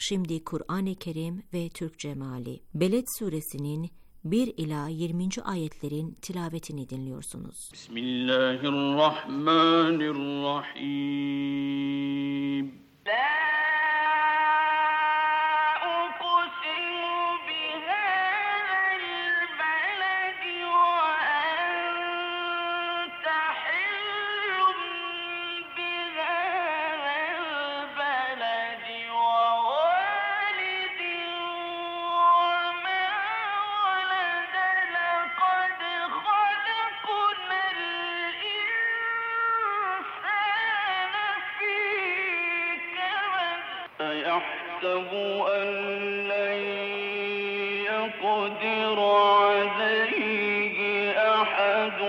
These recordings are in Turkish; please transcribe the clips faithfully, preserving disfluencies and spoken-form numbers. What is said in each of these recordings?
Şimdi Kur'an-ı Kerim ve Türkçe meali. Beled suresinin bir ila yirminci ayetlerin tilavetini dinliyorsunuz. Bismillahirrahmanirrahim. يحسب أن لن يقدر عليه أحد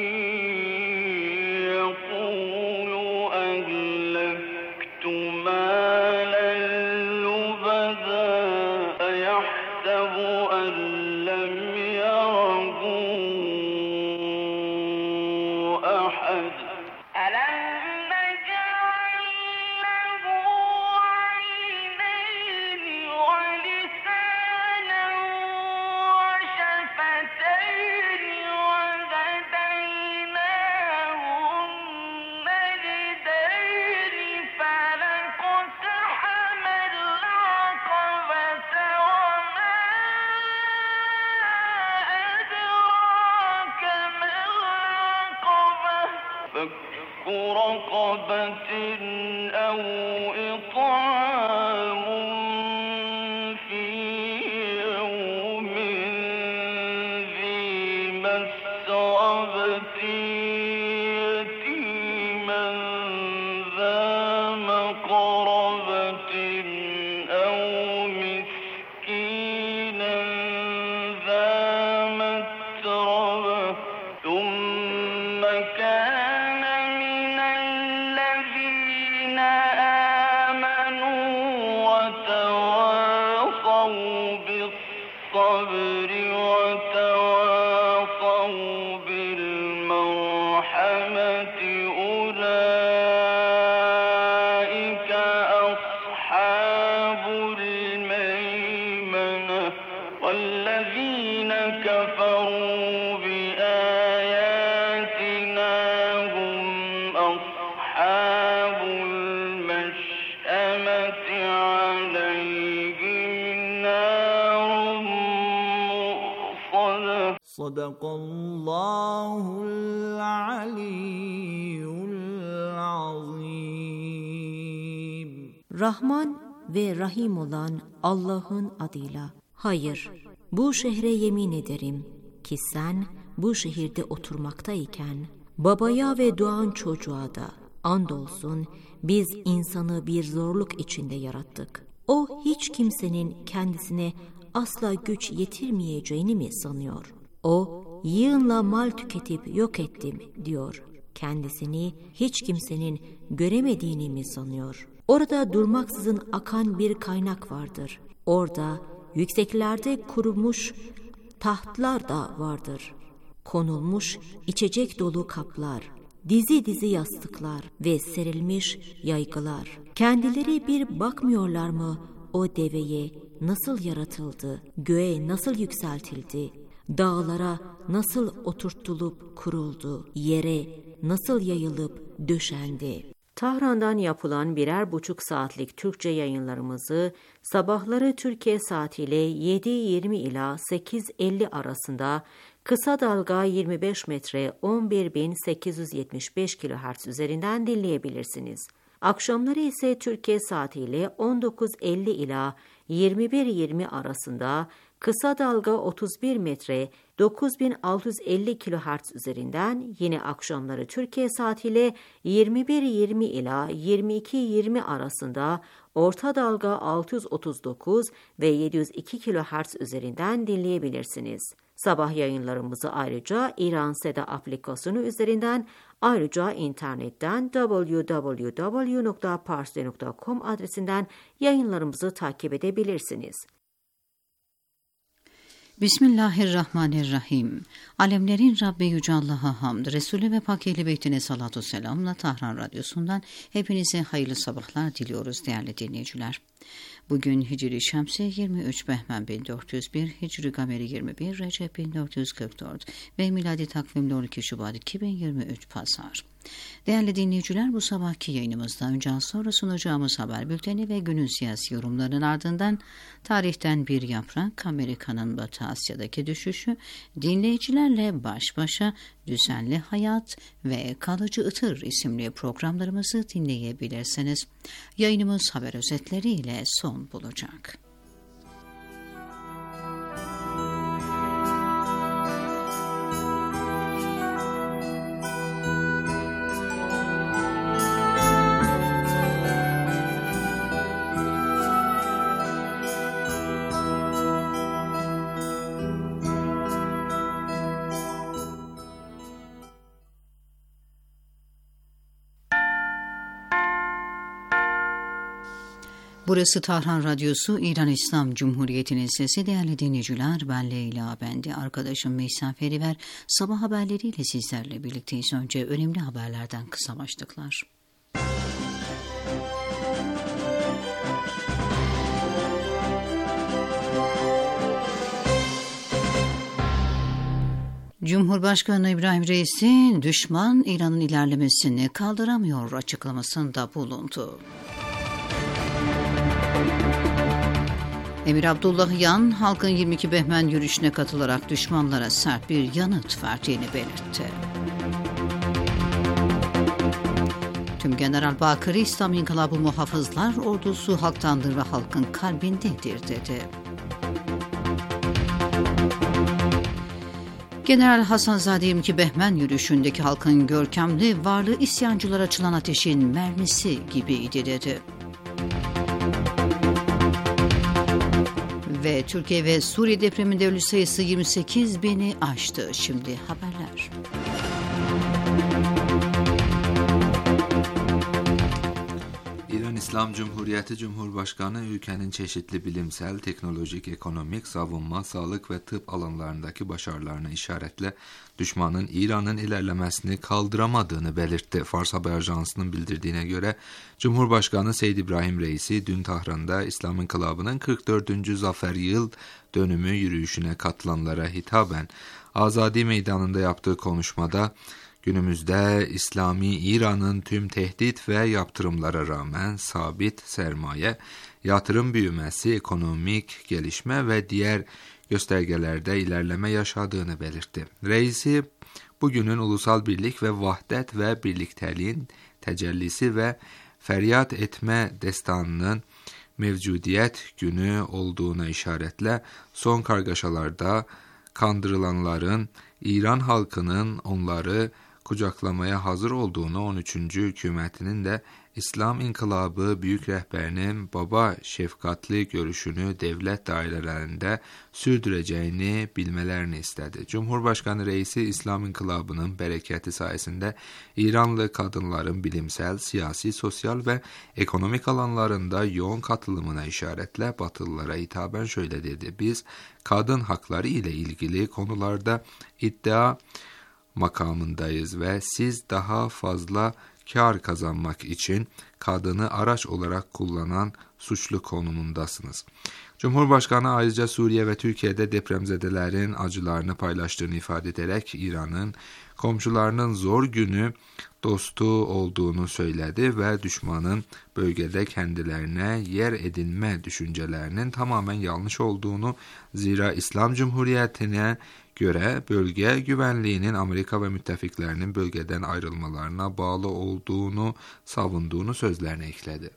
يقول أهلكت مالا لبدا يحسب أن لم يره أحد فك رقبة أو إطعام في يوم ذي مسغبة يتيما ذا مقربة أو مسكينا ذا متربة ثم كان والذين كفروا بآياتنا هم أصحاب المشأمة عليهم نار مؤصدة. صدق الله العلي العظيم. Rahman ve Rahim olan Allah'ın adıyla. Hayır, bu şehre yemin ederim ki sen bu şehirde oturmaktayken babaya ve doğan çocuğa da andolsun biz insanı bir zorluk içinde yarattık. O hiç kimsenin kendisine asla güç yetirmeyeceğini mi sanıyor? O yığınla mal tüketip yok ettim diyor. Kendisini hiç kimsenin göremediğini mi sanıyor? Orada durmaksızın akan bir kaynak vardır. Orada yükseklerde kurumuş tahtlar da vardır. Konulmuş içecek dolu kaplar, dizi dizi yastıklar ve serilmiş yaygılar. Kendileri bir bakmıyorlar mı o deveye nasıl yaratıldı, göğe nasıl yükseltildi, dağlara nasıl oturtulup kuruldu, yere nasıl yayılıp döşendi. Tahran'dan yapılan birer buçuk saatlik Türkçe yayınlarımızı sabahları Türkiye saatiyle yedi yirmi ila sekiz elli arasında kısa dalga yirmi beş metre on bir bin sekiz yüz yetmiş beş kilohertz üzerinden dinleyebilirsiniz. Akşamları ise Türkiye saatiyle on dokuz elli ila yirmi bir yirmi arasında kısa dalga otuz bir metre dokuz bin altı yüz elli kilohertz üzerinden yine akşamları Türkiye saatiyle yirmi bir yirmi ila yirmi iki yirmi arasında orta dalga altı yüz otuz dokuz ve yedi yüz iki kilohertz üzerinden dinleyebilirsiniz. Sabah yayınlarımızı ayrıca İran Seda aplikasyonu üzerinden, ayrıca internetten double-u double-u double-u nokta parsi nokta com adresinden yayınlarımızı takip edebilirsiniz. Bismillahirrahmanirrahim. Alemlerin Rabbi Yüce Allah'a hamd, Resulü ve Pak Ehl-i Beytine salatu selamla Tahran Radyosu'ndan hepinize hayırlı sabahlar diliyoruz değerli dinleyiciler. Bugün Hicri Şemsi yirmi üç Behmen bin dört yüz bir, Hicri Gameri yirmi bir Recep bin dört yüz kırk dört ve miladi takvimli on iki Şubat iki bin yirmi üç Pazar. Değerli dinleyiciler, bu sabahki yayınımızda önce az sonra sunacağımız haber bülteni ve günün siyasi yorumlarının ardından tarihten bir yaprak, Amerika'nın Batı Asya'daki düşüşü, dinleyicilerle baş başa, düzenli hayat ve kalıcı ıtır isimli programlarımızı dinleyebilirsiniz. Yayınımız haber özetleriyle son bulacak. Burası Tahran Radyosu, İran İslam Cumhuriyeti'nin sesi. Değerli dinleyiciler, ben Leyla, ben de arkadaşım Meysan Feriver. Sabah haberleriyle sizlerle birlikteyiz. Önce önemli haberlerden kısa başlıklar. Cumhurbaşkanı İbrahim Reisi, düşman İran'ın ilerlemesini kaldıramıyor açıklamasında bulundu. Emir Abdullahian, halkın yirmi iki Behmen yürüyüşüne katılarak düşmanlara sert bir yanıt verdiğini belirtti. Tüm General Bakırı, İslam İnkılabı Muhafızlar ordusu halktandır ve halkın kalbindedir dedi. General Hasanzade yirmi iki Behmen yürüyüşündeki halkın görkemli varlığı isyancılara açılan ateşin mermisi gibiydi dedi. Ve Türkiye ve Suriye depreminde ölü sayısı yirmi sekiz bini aştı. Şimdi haberler. İran İslam Cumhuriyeti Cumhurbaşkanı ülkenin çeşitli bilimsel, teknolojik, ekonomik, savunma, sağlık ve tıp alanlarındaki başarılarını işaretle düşmanın İran'ın ilerlemesini kaldıramadığını belirtti. Fars Haber Ajansı'nın bildirdiğine göre Cumhurbaşkanı Seyyid İbrahim Reisi dün Tahran'da İslam İnkılabı'nın kırk dördüncü zafer yıl dönümü yürüyüşüne katılanlara hitaben Azadi Meydanı'nda yaptığı konuşmada günümüzde İslami İran'ın tüm tehdit ve yaptırımlara rağmen sabit sermaye, yatırım büyümesi, ekonomik gelişme ve diğer göstergelerde ilerleme yaşadığını belirtti. Reisi, bugünün ulusal birlik ve vahdet ve birlikteliğin tecellisi ve feryat etme destanının mevcudiyet günü olduğuna işaretle son kargaşalarda kandırılanların İran halkının onları kucaklamaya hazır olduğunu, on üçüncü hükümetinin de İslam İnkılabı büyük rehberinin baba şefkatli görüşünü devlet dairelerinde sürdüreceğini bilmelerini istedi. Cumhurbaşkanı Reisi, İslam İnkılabı'nın bereketi sayesinde İranlı kadınların bilimsel, siyasi, sosyal ve ekonomik alanlarında yoğun katılımına işaretle Batılılara hitaben şöyle dedi: "Biz kadın hakları ile ilgili konularda iddia makamındayız ve siz daha fazla kar kazanmak için kadını araç olarak kullanan suçlu konumundasınız." Cumhurbaşkanı ayrıca Suriye ve Türkiye'de depremzedelerin acılarını paylaştığını ifade ederek İran'ın komşularının zor günü dostu olduğunu söyledi ve düşmanın bölgede kendilerine yer edinme düşüncelerinin tamamen yanlış olduğunu, zira İslam Cumhuriyeti'ne göre bölge güvenliğinin Amerika ve müttefiklerinin bölgeden ayrılmalarına bağlı olduğunu savunduğunu sözlerine ekledi.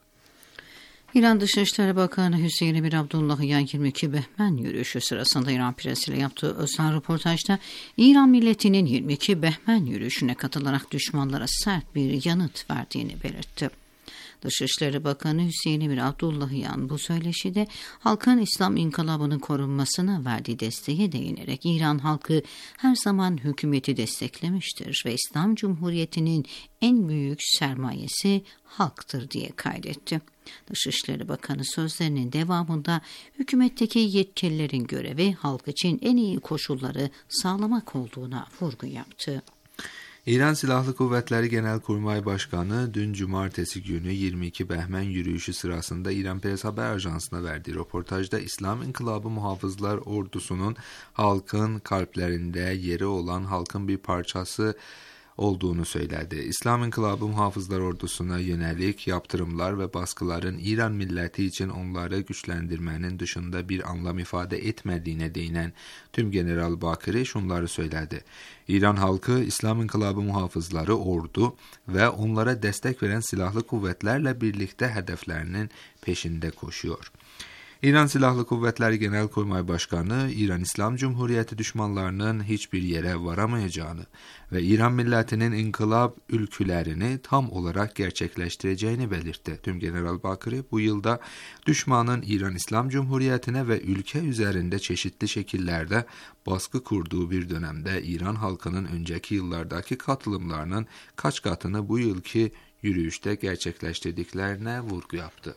İran Dışişleri Bakanı Hüseyin Emir Abdullahian yirmi iki Behmen yürüyüşü sırasında İran presiyle yaptığı özel röportajda İran milletinin yirmi iki Behmen yürüyüşüne katılarak düşmanlara sert bir yanıt verdiğini belirtti. Dışişleri Bakanı Hüseyin Emir Abdullahian bu söyleşide halkın İslam inkılabının korunmasına verdiği desteğe değinerek İran halkı her zaman hükümeti desteklemiştir ve İslam Cumhuriyeti'nin en büyük sermayesi halktır diye kaydetti. Dışişleri Bakanı sözlerinin devamında hükümetteki yetkililerin görevi halk için en iyi koşulları sağlamak olduğuna vurgu yaptı. İran Silahlı Kuvvetleri Genelkurmay Başkanı dün cumartesi günü yirmi iki Behmen yürüyüşü sırasında İran Press Haber Ajansı'na verdiği röportajda İslam İnkılabı Muhafızlar Ordusu'nun halkın kalplerinde yeri olan halkın bir parçası olduğunu söyledi. İslam İnkılabı Muhafızlar Ordusu'na yönelik yaptırımlar ve baskıların İran milleti için onları güçlendirmenin dışında bir anlam ifade etmediğine değinen tüm General Bakiri şunları söyledi. İran halkı, İslam İnkılabı Muhafızları Ordu ve onlara destek veren silahlı kuvvetlerle birlikte hedeflerinin peşinde koşuyor. İran Silahlı Kuvvetleri Genelkurmay Başkanı, İran İslam Cumhuriyeti düşmanlarının hiçbir yere varamayacağını ve İran milletinin inkılap ülkülerini tam olarak gerçekleştireceğini belirtti. Tüm General Bakiri bu yılda düşmanın İran İslam Cumhuriyeti'ne ve ülke üzerinde çeşitli şekillerde baskı kurduğu bir dönemde İran halkının önceki yıllardaki katılımlarının kaç katını bu yılki yürüyüşte gerçekleştirdiklerine vurgu yaptı.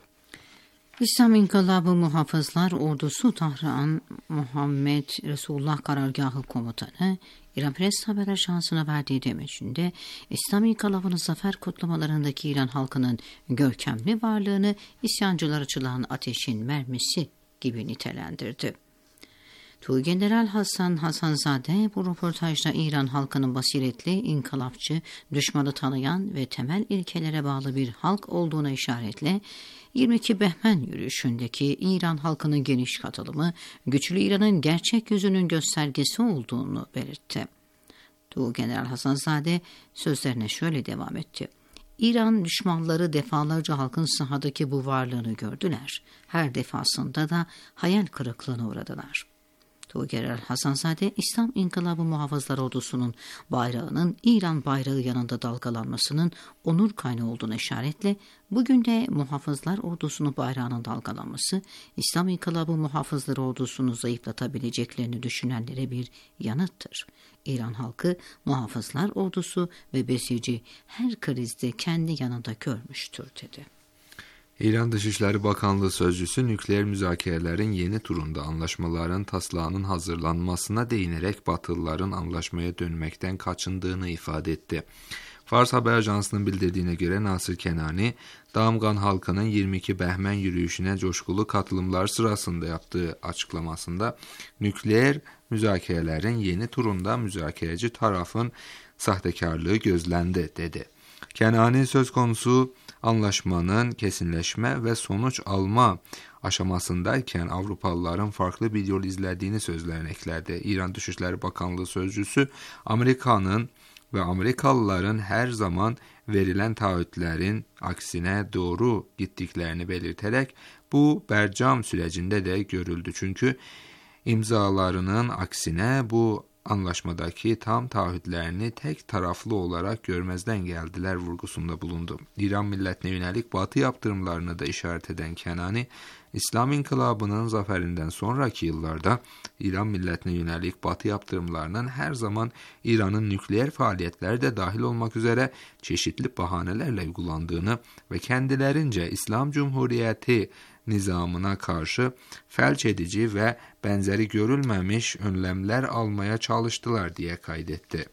İslam İnkılabı Muhafızlar Ordusu Tahran Muhammed Resulullah Karargahı Komutanı İran Press Haber Ajansı'na verdiği demeçinde İslam İnkılabı'nın zafer kutlamalarındaki İran halkının görkemli varlığını isyancılar açılan ateşin mermisi gibi nitelendirdi. Tuğgeneral Hasan Hasanzade bu röportajda İran halkının basiretli, inkılapçı, düşmanı tanıyan ve temel ilkelere bağlı bir halk olduğuna işaretle yirmi iki Behmen yürüyüşündeki İran halkının geniş katılımı, güçlü İran'ın gerçek yüzünün göstergesi olduğunu belirtti. Tuğgeneral Hasanzade sözlerine şöyle devam etti. İran düşmanları defalarca halkın sahadaki bu varlığını gördüler. Her defasında da hayal kırıklığına uğradılar. Tuğgeneral Hasanzade, İslam İnkılabı Muhafızlar Ordusu'nun bayrağının İran bayrağı yanında dalgalanmasının onur kaynağı olduğuna işaretle, bugün de Muhafızlar Ordusu'nun bayrağının dalgalanması, İslam İnkılabı Muhafızlar Ordusu'nu zayıflatabileceklerini düşünenlere bir yanıttır. İran halkı, Muhafızlar Ordusu ve besici her krizde kendi yanında görmüştür, dedi. İran Dışişleri Bakanlığı Sözcüsü nükleer müzakerelerin yeni turunda anlaşmaların taslağının hazırlanmasına değinerek Batılıların anlaşmaya dönmekten kaçındığını ifade etti. Fars Haber Ajansı'nın bildirdiğine göre Nasır Kenani, Damgan halkının yirmi iki Behmen yürüyüşüne coşkulu katılımlar sırasında yaptığı açıklamasında nükleer müzakerelerin yeni turunda müzakereci tarafın sahtekarlığı gözlendi, dedi. Kenani söz konusu anlaşmanın kesinleşme ve sonuç alma aşamasındayken Avrupalıların farklı bir yol izlediğini sözlerine ekledi. İran Dışişleri Bakanlığı Sözcüsü, Amerika'nın ve Amerikalıların her zaman verilen taahhütlerin aksine doğru gittiklerini belirterek bu bercam sürecinde de görüldü. Çünkü imzalarının aksine bu anlaşmadaki tam taahhütlerini tek taraflı olarak görmezden geldiler vurgusunda bulundu. İran milletine yönelik batı yaptırımlarını da işaret eden Kenani, İslam İnkılabı'nın zaferinden sonraki yıllarda İran milletine yönelik batı yaptırımlarının her zaman İran'ın nükleer faaliyetleri de dahil olmak üzere çeşitli bahanelerle uygulandığını ve kendilerince İslam Cumhuriyeti nizamına karşı felç edici ve benzeri görülmemiş önlemler almaya çalıştılar diye kaydetti.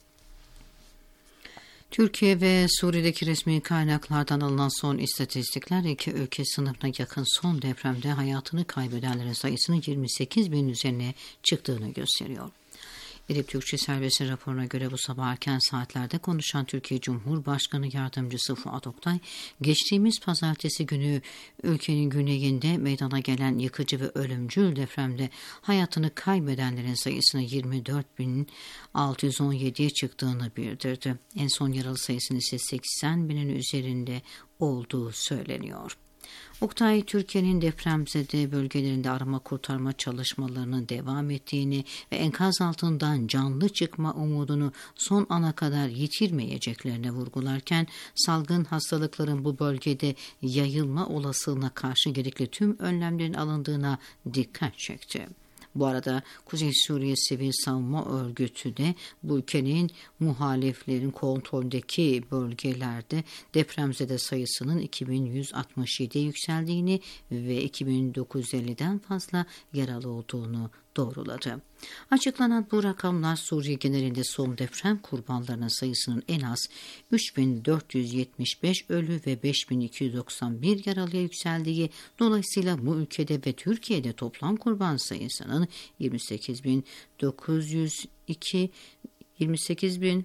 Türkiye ve Suriye'deki resmi kaynaklardan alınan son istatistikler iki ülke sınırına yakın son depremde hayatını kaybedenlerin sayısının yirmi sekiz bin üzerine çıktığını gösteriyor. İdlib Türkçe Servisi raporuna göre bu sabah erken saatlerde konuşan Türkiye Cumhurbaşkanı Yardımcısı Fuat Oktay, geçtiğimiz pazartesi günü ülkenin güneyinde meydana gelen yıkıcı ve ölümcül depremde hayatını kaybedenlerin sayısının yirmi dört bin altı yüz on yediye çıktığını bildirdi. En son yaralı sayısının ise seksen binin üzerinde olduğu söyleniyor. Oktay, Türkiye'nin depremzede bölgelerinde arama kurtarma çalışmalarının devam ettiğini ve enkaz altından canlı çıkma umudunu son ana kadar yitirmeyeceklerine vurgularken, salgın hastalıkların bu bölgede yayılma olasılığına karşı gerekli tüm önlemlerin alındığına dikkat çekti. Bu arada Kuzey Suriye Sivil Savunma Örgütü de bu ülkenin muhaliflerin kontroldeki bölgelerde depremzede sayısının iki bin yüz altmış yediye yükseldiğini ve iki bin dokuz yüz elliden fazla yaralı olduğunu doğruladı. Açıklanan bu rakamlar Suriye genelinde son deprem kurbanlarının sayısının en az üç bin dört yüz yetmiş beş ölü ve beş bin iki yüz doksan bir yaralıya yükseldiği, dolayısıyla bu ülkede ve Türkiye'de toplam kurban sayısının yirmi sekiz bin dokuz yüz iki yirmi sekiz bin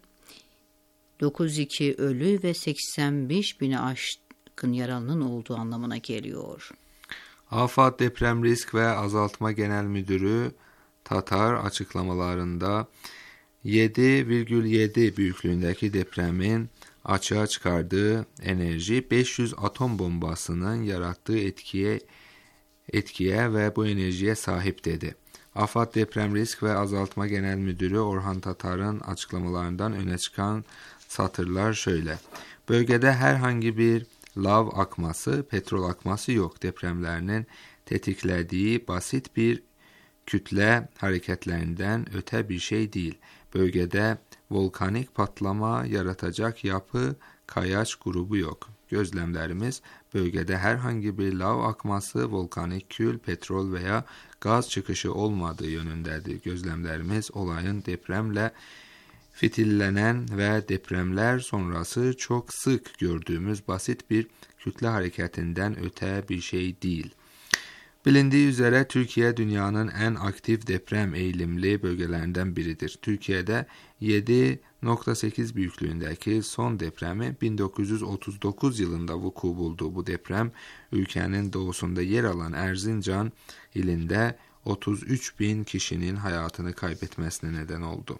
dokuz yüz iki ölü ve seksen beş bini aşkın yaralının olduğu anlamına geliyor. AFAD Deprem Risk ve Azaltma Genel Müdürü Tatar açıklamalarında yedi virgül yedi büyüklüğündeki depremin açığa çıkardığı enerji beş yüz atom bombasının yarattığı etkiye etkiye ve bu enerjiye sahip dedi. AFAD Deprem Risk ve Azaltma Genel Müdürü Orhan Tatar'ın açıklamalarından öne çıkan satırlar şöyle: Bölgede herhangi bir lav akması, petrol akması yok. Depremlerinin tetiklediği basit bir kütle hareketlerinden öte bir şey değil. Bölgede volkanik patlama yaratacak yapı, kayaç grubu yok. Gözlemlerimiz bölgede herhangi bir lav akması, volkanik kül, petrol veya gaz çıkışı olmadığı yönündedir. Gözlemlerimiz olayın depremle fitillenen ve depremler sonrası çok sık gördüğümüz basit bir kütle hareketinden öte bir şey değil. Bilindiği üzere Türkiye dünyanın en aktif deprem eğilimli bölgelerinden biridir. Türkiye'de yedi nokta sekiz büyüklüğündeki son depremi bin dokuz yüz otuz dokuz yılında vuku buldu. Bu deprem ülkenin doğusunda yer alan Erzincan ilinde otuz üç bin kişinin hayatını kaybetmesine neden oldu.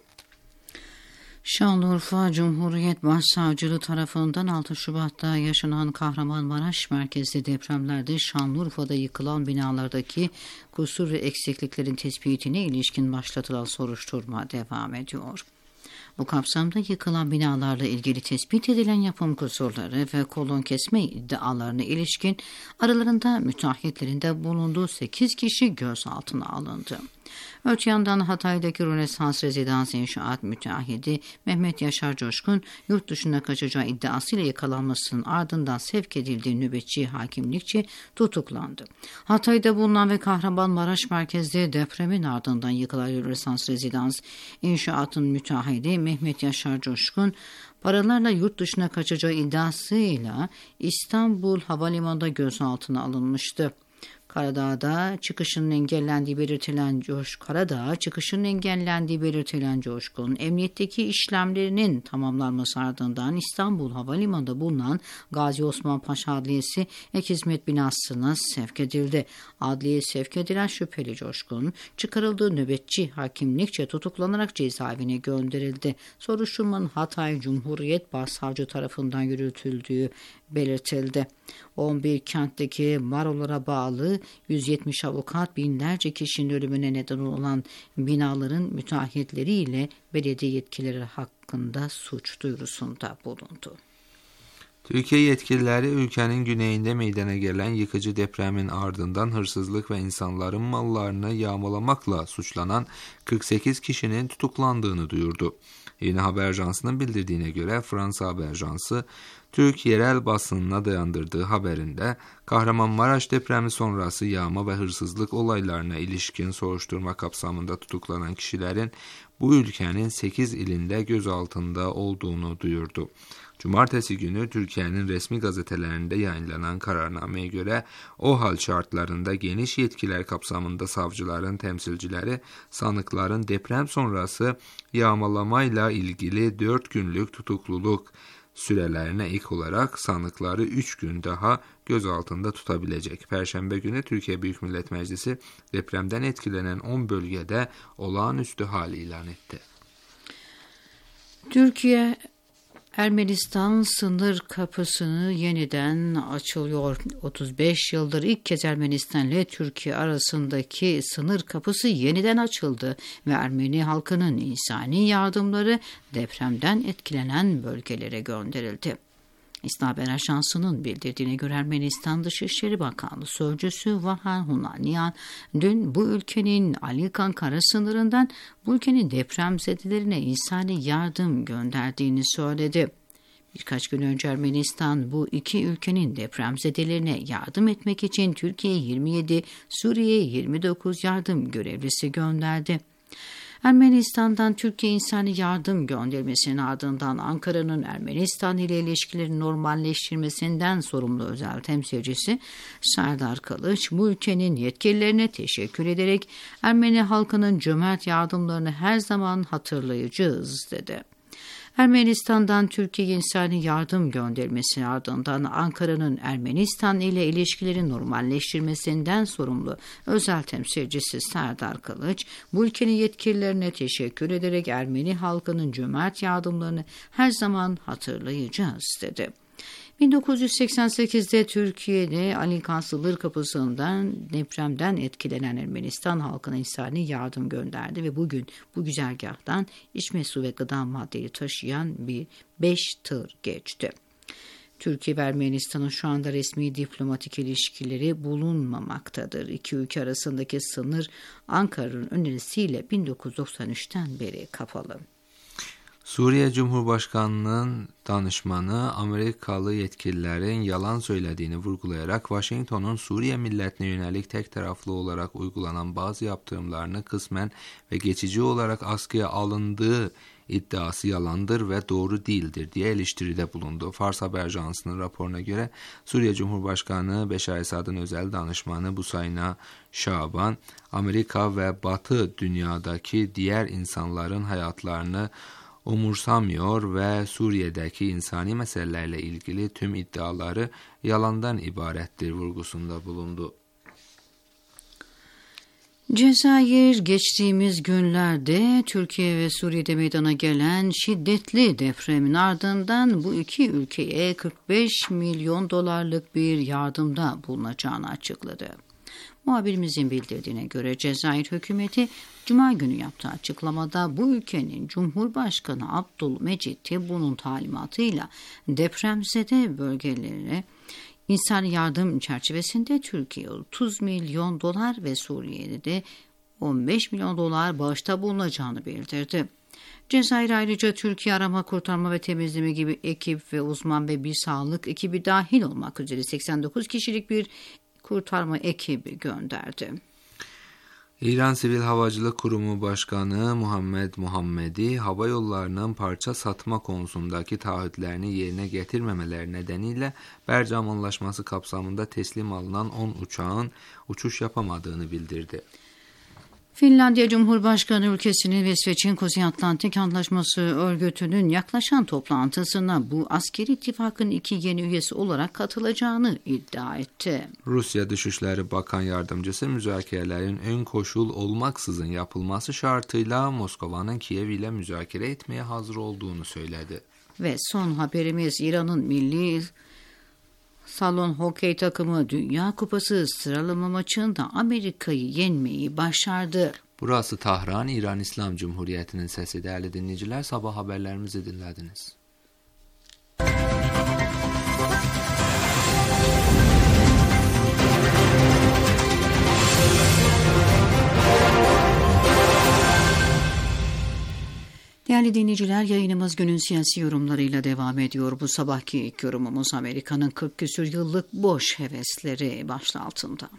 Şanlıurfa Cumhuriyet Başsavcılığı tarafından altı Şubat'ta yaşanan Kahramanmaraş merkezli depremlerde Şanlıurfa'da yıkılan binalardaki kusur ve eksikliklerin tespitine ilişkin başlatılan soruşturma devam ediyor. Bu kapsamda yıkılan binalarla ilgili tespit edilen yapım kusurları ve kolon kesme iddialarına ilişkin aralarında müteahhitlerin de bulunduğu sekiz kişi gözaltına alındı. Öte yandan Hatay'daki Rönesans Rezidans İnşaat müteahhidi Mehmet Yaşar Coşkun yurt dışına kaçacağı iddiasıyla yakalanmasının ardından sevk edildiği nöbetçi hakimlikçe tutuklandı. Hatay'da bulunan ve Kahramanmaraş merkezli depremin ardından yıkılan Rönesans Rezidans İnşaat'ın müteahhidi Mehmet Yaşar Coşkun paralarla yurt dışına kaçacağı iddiasıyla İstanbul Havalimanı'nda gözaltına alınmıştı. Karadağ'da çıkışının engellendiği belirtilen Coş Karadağ çıkışının engellendiği belirtilen Coşkun, emniyetteki işlemlerinin tamamlanması ardından İstanbul Havalimanı'nda bulunan Gazi Osman Paşa Adliyesi Ek Hizmet Binası'na sevk edildi. Adliyeye sevk edilen şüpheli Coşkun, çıkarıldığı nöbetçi hakimlikçe tutuklanarak cezaevine gönderildi. Soruşturmanın Hatay Cumhuriyet Başsavcı tarafından yürütüldüğü belirtildi. on bir kentteki barolara bağlı yüz yetmiş avukat binlerce kişinin ölümüne neden olan binaların müteahhitleriyle belediye yetkileri hakkında suç duyurusunda bulundu. Türkiye yetkilileri ülkenin güneyinde meydana gelen yıkıcı depremin ardından hırsızlık ve insanların mallarını yağmalamakla suçlanan kırk sekiz kişinin tutuklandığını duyurdu. Yeni Haber Ajansı'nın bildirdiğine göre Fransa Haber Ajansı, Türk yerel basınına dayandırdığı haberinde Kahramanmaraş depremi sonrası yağma ve hırsızlık olaylarına ilişkin soruşturma kapsamında tutuklanan kişilerin bu ülkenin sekiz ilinde gözaltında olduğunu duyurdu. Cumartesi günü Türkiye'nin resmi gazetelerinde yayınlanan kararnameye göre o hal şartlarında geniş yetkiler kapsamında savcıların temsilcileri sanıkların deprem sonrası yağmalamayla ilgili dört günlük tutukluluk sürelerine ek olarak sanıkları üç gün daha gözaltında tutabilecek. Perşembe günü Türkiye Büyük Millet Meclisi depremden etkilenen on bölgede olağanüstü hal ilan etti. Türkiye Ermenistan sınır kapısını yeniden açılıyor. otuz beş yıldır ilk kez Ermenistan ile Türkiye arasındaki sınır kapısı yeniden açıldı ve Ermeni halkının insani yardımları depremden etkilenen bölgelere gönderildi. İslam Haber Ajansı'nın bildirdiğine göre Ermenistan Dışişleri Bakanlığı Sözcüsü Vahan Hunanyan dün bu ülkenin Alikan kara sınırından bu ülkenin depremzedelerine insani yardım gönderdiğini söyledi. Birkaç gün önce Ermenistan bu iki ülkenin depremzedelerine yardım etmek için Türkiye'ye yirmi yedi, Suriye'ye yirmi dokuz yardım görevlisi gönderdi. Ermenistan'dan Türkiye insani yardım göndermesinin ardından Ankara'nın Ermenistan ile ilişkilerini normalleştirmesinden sorumlu özel temsilcisi Serdar Kılıç bu ülkenin yetkililerine teşekkür ederek Ermeni halkının cömert yardımlarını her zaman hatırlayacağız dedi. Ermenistan'dan Türkiye'ye insani yardım göndermesi ardından Ankara'nın Ermenistan ile ilişkileri normalleştirmesinden sorumlu özel temsilcisi Serdar Kılıç, bu ülkenin yetkililerine teşekkür ederek Ermeni halkının cömert yardımlarını her zaman hatırlayacağız dedi. bin dokuz yüz seksen sekizde Türkiye'de Alikan sınır kapısından depremden etkilenen Ermenistan halkına insani yardım gönderdi ve bugün bu güzergahtan içme su ve gıda maddeleri taşıyan bir beş tır geçti. Türkiye ve Ermenistan'ın şu anda resmi diplomatik ilişkileri bulunmamaktadır. İki ülke arasındaki sınır Ankara'nın önerisiyle bin dokuz yüz doksan üçten beri kapalı. Suriye Cumhurbaşkanı'nın danışmanı Amerikalı yetkililerin yalan söylediğini vurgulayarak Washington'un Suriye milletine yönelik tek taraflı olarak uygulanan bazı yaptırımlarını kısmen ve geçici olarak askıya alındığı iddiası yalandır ve doğru değildir diye eleştiride bulundu. Fars Haber Ajansı'nın raporuna göre Suriye Cumhurbaşkanı Beşar Esad'ın özel danışmanı Busayna Şaban, Amerika ve Batı dünyadaki diğer insanların hayatlarını umursamıyor ve Suriye'deki insani meselelerle ilgili tüm iddiaları yalandan ibarettir vurgusunda bulundu. Cezayir geçtiğimiz günlerde Türkiye ve Suriye'de meydana gelen şiddetli depremin ardından bu iki ülkeye kırk beş milyon dolarlık bir yardımda bulunacağını açıkladı. Muhabirimizin bildirdiğine göre Cezayir hükümeti Cuma günü yaptığı açıklamada bu ülkenin Cumhurbaşkanı Abdülmecit Tebboun'un talimatıyla depremzede bölgelere insan yardım çerçevesinde Türkiye otuz milyon dolar ve Suriye'de de on beş milyon dolar bağışta bulunacağını bildirdi. Cezayir ayrıca Türkiye arama, kurtarma ve temizleme gibi ekip ve uzman ve bir sağlık ekibi dahil olmak üzere seksen dokuz kişilik bir kurtarma ekibi gönderdi. İran Sivil Havacılık Kurumu Başkanı Muhammed Muhammedi, hava yollarının parça satma konusundaki taahhütlerini yerine getirmemeleri nedeniyle Bercam Anlaşması kapsamında teslim alınan on uçağın uçuş yapamadığını bildirdi. Finlandiya Cumhurbaşkanı ülkesinin ve İsveç'in Kuzey Atlantik Antlaşması örgütünün yaklaşan toplantısına bu askeri ittifakın iki yeni üyesi olarak katılacağını iddia etti. Rusya Dışişleri Bakan Yardımcısı müzakerelerin ön koşul olmaksızın yapılması şartıyla Moskova'nın Kiev ile müzakere etmeye hazır olduğunu söyledi. Ve son haberimiz İran'ın milli salon hokey takımı Dünya Kupası sıralama maçında Amerika'yı yenmeyi başardı. Burası Tahran, İran İslam Cumhuriyeti'nin sesi. Değerli dinleyiciler, sabah haberlerimizi dinlediniz. Değerli dinleyiciler, yayınımız günün siyasi yorumlarıyla devam ediyor. Bu sabahki ilk yorumumuz Amerika'nın kırk küsür yıllık boş hevesleri başlığı altında.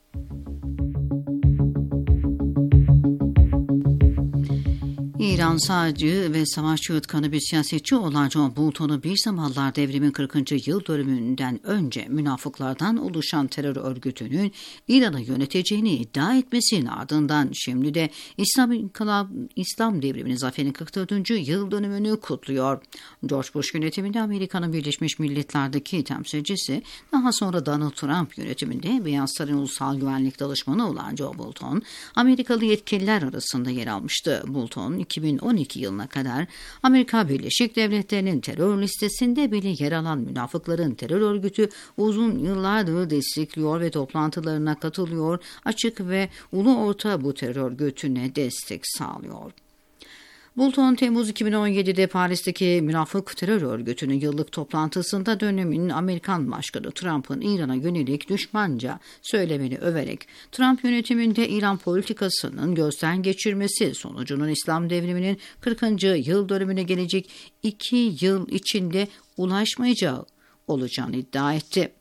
İran sağcı ve savaşçı ırtkanı bir siyasetçi olan John Bolton'u bir zamanlar devrimin kırkıncı yıl dönümünden önce münafıklardan oluşan terör örgütünün İran'ı yöneteceğini iddia etmesinin ardından şimdi de İslam, İslam devriminin zaferinin kırk dördüncü yıl dönümünü kutluyor. George Bush yönetiminde Amerika'nın Birleşmiş Milletler'deki temsilcisi, daha sonra Donald Trump yönetiminde Beyaz Saray'ın ulusal güvenlik danışmanı olan John Bolton, Amerikalı yetkililer arasında yer almıştı. Bolton, iki bin on iki yılına kadar Amerika Birleşik Devletleri'nin terör listesinde bile yer alan münafıkların terör örgütü uzun yıllardır destekliyor ve toplantılarına katılıyor, açık ve ulu orta bu terör örgütüne destek sağlıyor. Bolton, Temmuz iki bin on yedi'de Paris'teki münafık terör örgütünün yıllık toplantısında dönemin Amerikan Başkanı Trump'ın İran'a yönelik düşmanca söylemini överek, Trump yönetiminde İran politikasının gözden geçirmesi sonucunun İslam devriminin kırkıncı yıl dönümüne gelecek iki yıl içinde ulaşmayacağı olacağını iddia etti.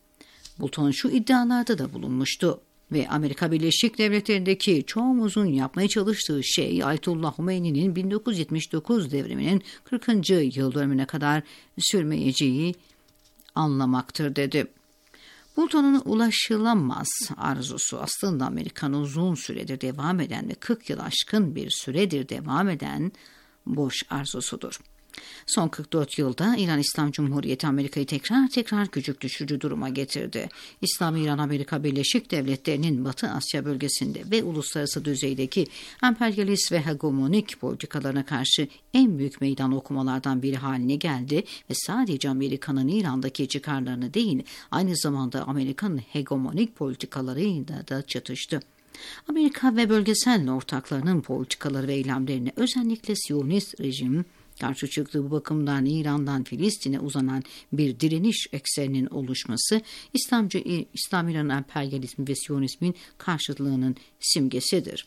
Bolton şu iddialarda da bulunmuştu ve Amerika Birleşik Devletleri'ndeki çoğumuzun yapmaya çalıştığı şey Ayetullah Hümeyni'nin bin dokuz yüz yetmiş dokuz devriminin kırkıncı yıl dönümüne kadar sürmeyeceği anlamaktır dedi. Bolton'un ulaşılamaz arzusu aslında Amerika'nın uzun süredir devam eden ve kırk yıl aşkın bir süredir devam eden boş arzusudur. Son kırk dört yılda İran İslam Cumhuriyeti Amerika'yı tekrar tekrar küçük düşürücü duruma getirdi. İslam İran Amerika Birleşik Devletleri'nin Batı Asya bölgesinde ve uluslararası düzeydeki emperyalist ve hegemonik politikalarına karşı en büyük meydan okumalardan biri haline geldi ve sadece Amerika'nın İran'daki çıkarlarını değil, aynı zamanda Amerika'nın hegemonik politikalarıyla da çatıştı. Amerika ve bölgesel ortaklarının politikaları ve eylemlerine özellikle Siyonist rejim karşı çıktığı bu bakımdan İran'dan Filistin'e uzanan bir direniş ekseninin oluşması İslamcı, İslam İran emperyalizmi ve Siyonizmin karşıtlığının simgesidir.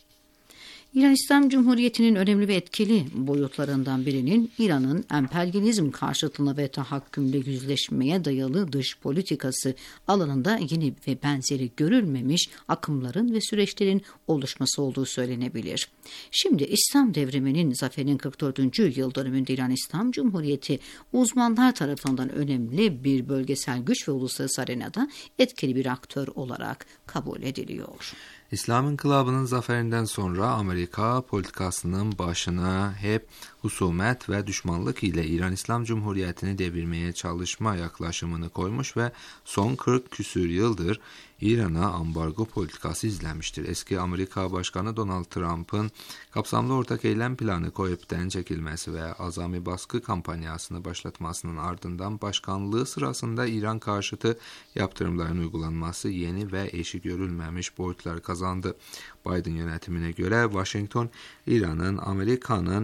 İran İslam Cumhuriyeti'nin önemli ve etkili boyutlarından birinin İran'ın emperyalizm karşıtlığına ve tahakkümle yüzleşmeye dayalı dış politikası alanında yeni ve benzeri görülmemiş akımların ve süreçlerin oluşması olduğu söylenebilir. Şimdi İslam devriminin zaferinin kırk dördüncü yıl dönümünde İran İslam Cumhuriyeti uzmanlar tarafından önemli bir bölgesel güç ve uluslararası arenada etkili bir aktör olarak kabul ediliyor. İslam İnkılabı'nın zaferinden sonra Amerika politikasının başına hep husumet ve düşmanlık ile İran İslam Cumhuriyeti'ni devirmeye çalışma yaklaşımını koymuş ve son kırk küsür yıldır İran'a ambargo politikası izlemiştir. Eski Amerika Başkanı Donald Trump'ın kapsamlı ortak eylem planı KOEP'ten çekilmesi ve azami baskı kampanyasını başlatmasının ardından başkanlığı sırasında İran karşıtı yaptırımların uygulanması yeni ve eşi görülmemiş boyutlar kazandı. Biden yönetimine göre Washington, İran'ın Amerika'nın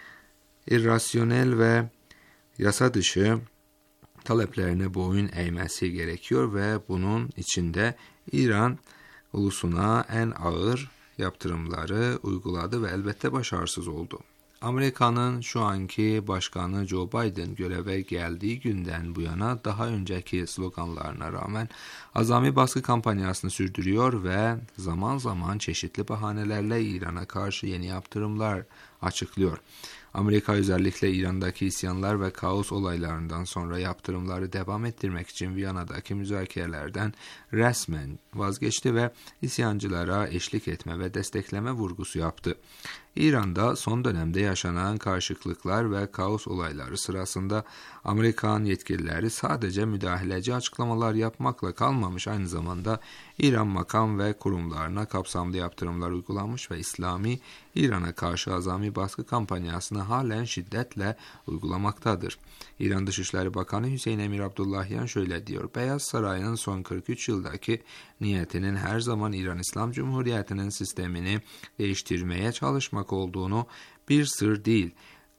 irrasyonel ve yasa dışı taleplerine boyun eğmesi gerekiyor ve bunun içinde İran ulusuna en ağır yaptırımları uyguladı ve elbette başarısız oldu. Amerika'nın şu anki başkanı Joe Biden göreve geldiği günden bu yana daha önceki sloganlarına rağmen azami baskı kampanyasını sürdürüyor ve zaman zaman çeşitli bahanelerle İran'a karşı yeni yaptırımlar açıklıyor. Amerika özellikle İran'daki isyanlar ve kaos olaylarından sonra yaptırımları devam ettirmek için Viyana'daki müzakerelerden resmen vazgeçti ve isyancılara eşlik etme ve destekleme vurgusu yaptı. İran'da son dönemde yaşanan karışıklıklar ve kaos olayları sırasında Amerikan yetkilileri sadece müdahaleci açıklamalar yapmakla kalmamış, aynı zamanda İran makam ve kurumlarına kapsamlı yaptırımlar uygulanmış ve İslami İran'a karşı azami baskı kampanyasını halen şiddetle uygulamaktadır. İran Dışişleri Bakanı Hüseyin Emir Abdullahian şöyle diyor: Beyaz Saray'ın son kırk üç yıldaki niyetinin her zaman İran İslam Cumhuriyeti'nin sistemini değiştirmeye çalışmak olduğunu bir sır değil.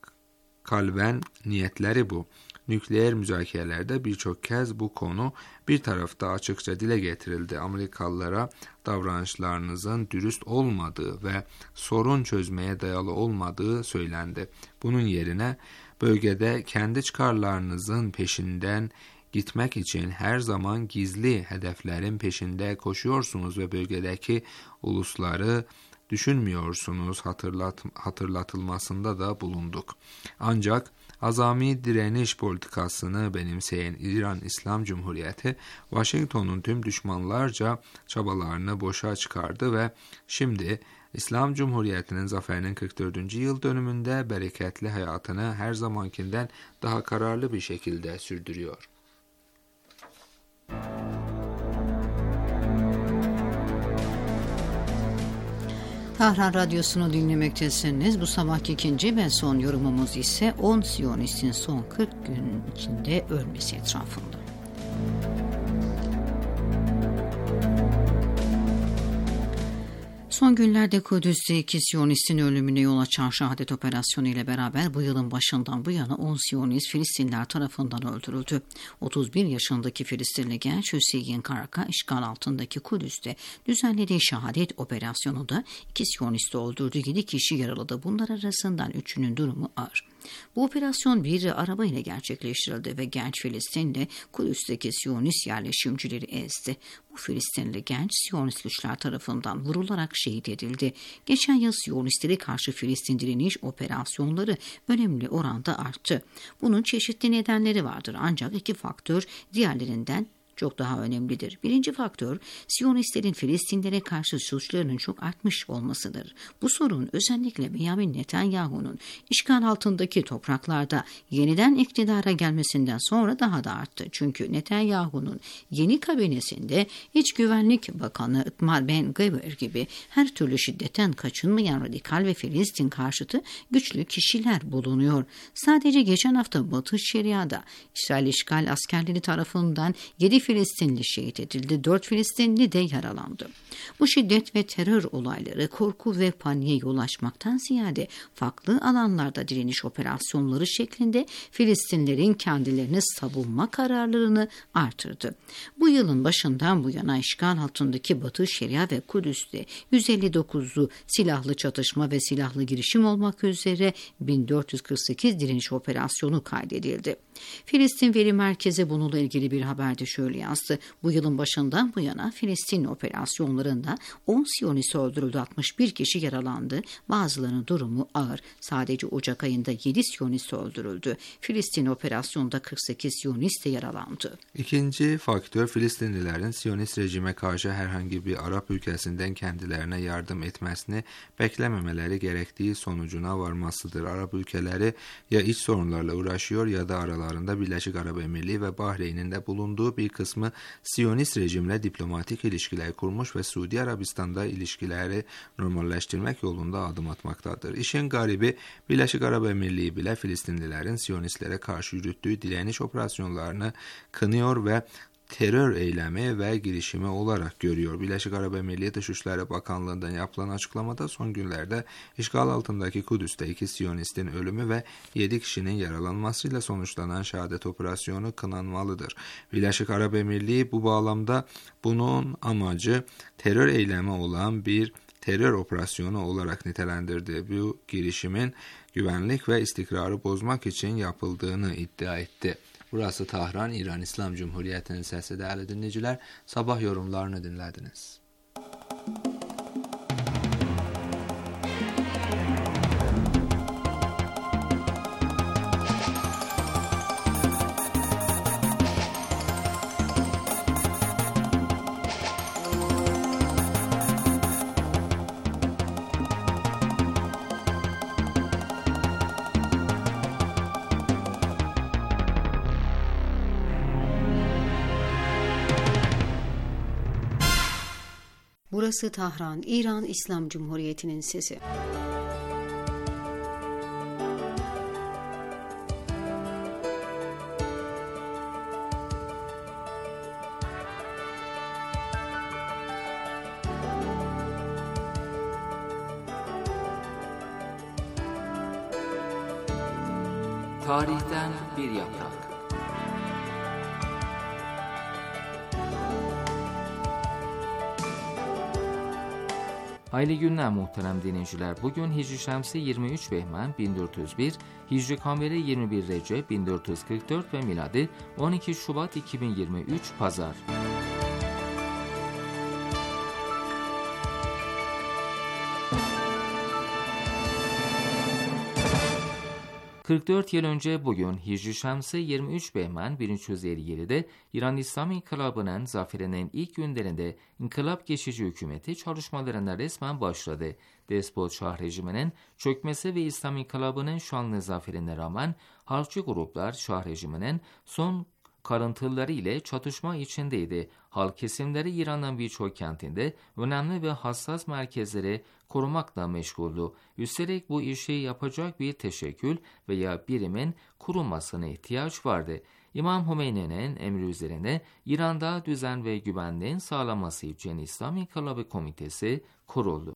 Kalben niyetleri bu. Nükleer müzakerelerde birçok kez bu konu bir tarafta açıkça dile getirildi. Amerikalılara davranışlarınızın dürüst olmadığı ve sorun çözmeye dayalı olmadığı söylendi. Bunun yerine bölgede kendi çıkarlarınızın peşinden gitmek için her zaman gizli hedeflerin peşinde koşuyorsunuz ve bölgedeki ulusları düşünmüyorsunuz hatırlat, hatırlatılmasında da bulunduk. Ancak azami direniş politikasını benimseyen İran İslam Cumhuriyeti, Washington'un tüm düşmanlarca çabalarını boşa çıkardı ve şimdi İslam Cumhuriyeti'nin zaferinin kırk dördüncü yıl dönümünde bereketli hayatını her zamankinden daha kararlı bir şekilde sürdürüyor. Tahran Radyosu'nu dinlemektesiniz. Bu sabahki ikinci ve son yorumumuz ise on Siyonistin son kırk gün içinde ölmesi etrafında. Son günlerde Kudüs'te iki Siyonistin ölümüne yol açan şehadet operasyonu ile beraber bu yılın başından bu yana on Siyonist Filistinliler tarafından öldürüldü. otuz bir yaşındaki Filistinli genç Hüseyin Karaka, işgal altındaki Kudüs'te düzenlediği şehadet operasyonunda iki Siyonist'i öldürdü, yedi kişi yaraladı. Bunlar arasından üçünün durumu ağır. Bu operasyon bir araba ile gerçekleştirildi ve genç Filistinli Kudüs'teki Siyonist yerleşimcileri ezdi. Bu Filistinli genç Siyonist güçler tarafından vurularak şehit edildi. Geçen yıl Siyonistlere karşı Filistin direniş operasyonları önemli oranda arttı. Bunun çeşitli nedenleri vardır, ancak iki faktör diğerlerinden çok daha önemlidir. Birinci faktör, Siyonistlerin Filistinlere karşı suçlarının çok artmış olmasıdır. Bu sorun özellikle Benjamin Netanyahu'nun işgal altındaki topraklarda yeniden iktidara gelmesinden sonra daha da arttı. Çünkü Netanyahu'nun yeni kabinesinde İç Güvenlik Bakanı Itmar Ben Gvir gibi her türlü şiddetten kaçınmayan radikal ve Filistin karşıtı güçlü kişiler bulunuyor. Sadece geçen hafta Batı Şeria'da İsrail işgal askerleri tarafından yedi Filistinli şehit edildi, dört Filistinli de yaralandı. Bu şiddet ve terör olayları korku ve paniğe yol açmaktan ziyade farklı alanlarda direniş operasyonları şeklinde Filistinlerin kendilerini savunma kararlarını artırdı. Bu yılın başından bu yana işgal altındaki Batı Şeria ve Kudüs'te yüz elli dokuzu silahlı çatışma ve silahlı girişim olmak üzere bin dört yüz kırk sekiz direniş operasyonu kaydedildi. Filistin Veri Merkezi bununla ilgili bir haberde şöyle yazdı. Bu yılın başından bu yana Filistin operasyonlarında on Siyonist öldürüldü, altmış bir kişi yaralandı. Bazılarının durumu ağır. Sadece Ocak ayında yedi Siyonist öldürüldü. Filistin operasyonunda kırk sekiz Siyonist de yaralandı. İkinci faktör, Filistinlilerin Siyonist rejime karşı herhangi bir Arap ülkesinden kendilerine yardım etmesini beklememeleri gerektiği sonucuna varmasıdır. Arap ülkeleri ya iç sorunlarla uğraşıyor ya da aralarında Birleşik Arap Emirliği ve Bahreyn'in de bulunduğu bir kısmı Siyonist rejimle diplomatik ilişkiler kurmuş ve Suudi Arabistan'da ilişkileri normalleştirmek yolunda adım atmaktadır. İşin garibi, Birleşik Arap Emirliği bile Filistinlilerin Siyonistlere karşı yürüttüğü direniş operasyonlarını kınıyor ve terör eylemi ve girişimi olarak görüyor. Birleşik Arap Emirliği Dışişleri Bakanlığı'ndan yapılan açıklamada son günlerde işgal altındaki Kudüs'te iki Siyonistin ölümü ve yedi kişinin yaralanmasıyla sonuçlanan şehadet operasyonu kınanmalıdır. Birleşik Arap Emirliği bu bağlamda bunun amacı terör eylemi olan bir terör operasyonu olarak nitelendirdi. Bu girişimin güvenlik ve istikrarı bozmak için yapıldığını iddia etti. Burası Tahran, İran İslam Cumhuriyeti'nin sesi değerli dinleyiciler. Sabah yorumlarını dinlediniz. Burası Tahran, İran İslam Cumhuriyeti'nin sesi. Tarihten bir yaprak. Hayırlı günler muhterem dinleyiciler. Bugün Hicri Şemsi yirmi üç Behmen bin dört yüz bir, Hicri Kameri yirmi bir Recep bin dört yüz kırk dört ve miladi on iki Şubat iki bin yirmi üç Pazar. kırk dört yıl önce bugün Hicri Şemsi yirmi üç Behmen bin üç yüz elli yedi'de İran İslam İnkılabı'nın zaferinin ilk günlerinde İnkılap Geçici Hükümeti çalışmalarına resmen başladı. Despot Şah rejiminin çökmesi ve İslam İnkılabı'nın şanlı zaferine rağmen halkçı gruplar Şah rejiminin son karıntıları ile çatışma içindeydi. Halk kesimleri İran'ın birçok kentinde önemli ve hassas merkezleri korumakla meşguldü. Üstelik bu işi yapacak bir teşekkül veya birimin kurulmasına ihtiyaç vardı. İmam Hümeyni'nin emri üzerine İran'da düzen ve güvenliğin sağlanması için İslam İnkılabı Komitesi kuruldu.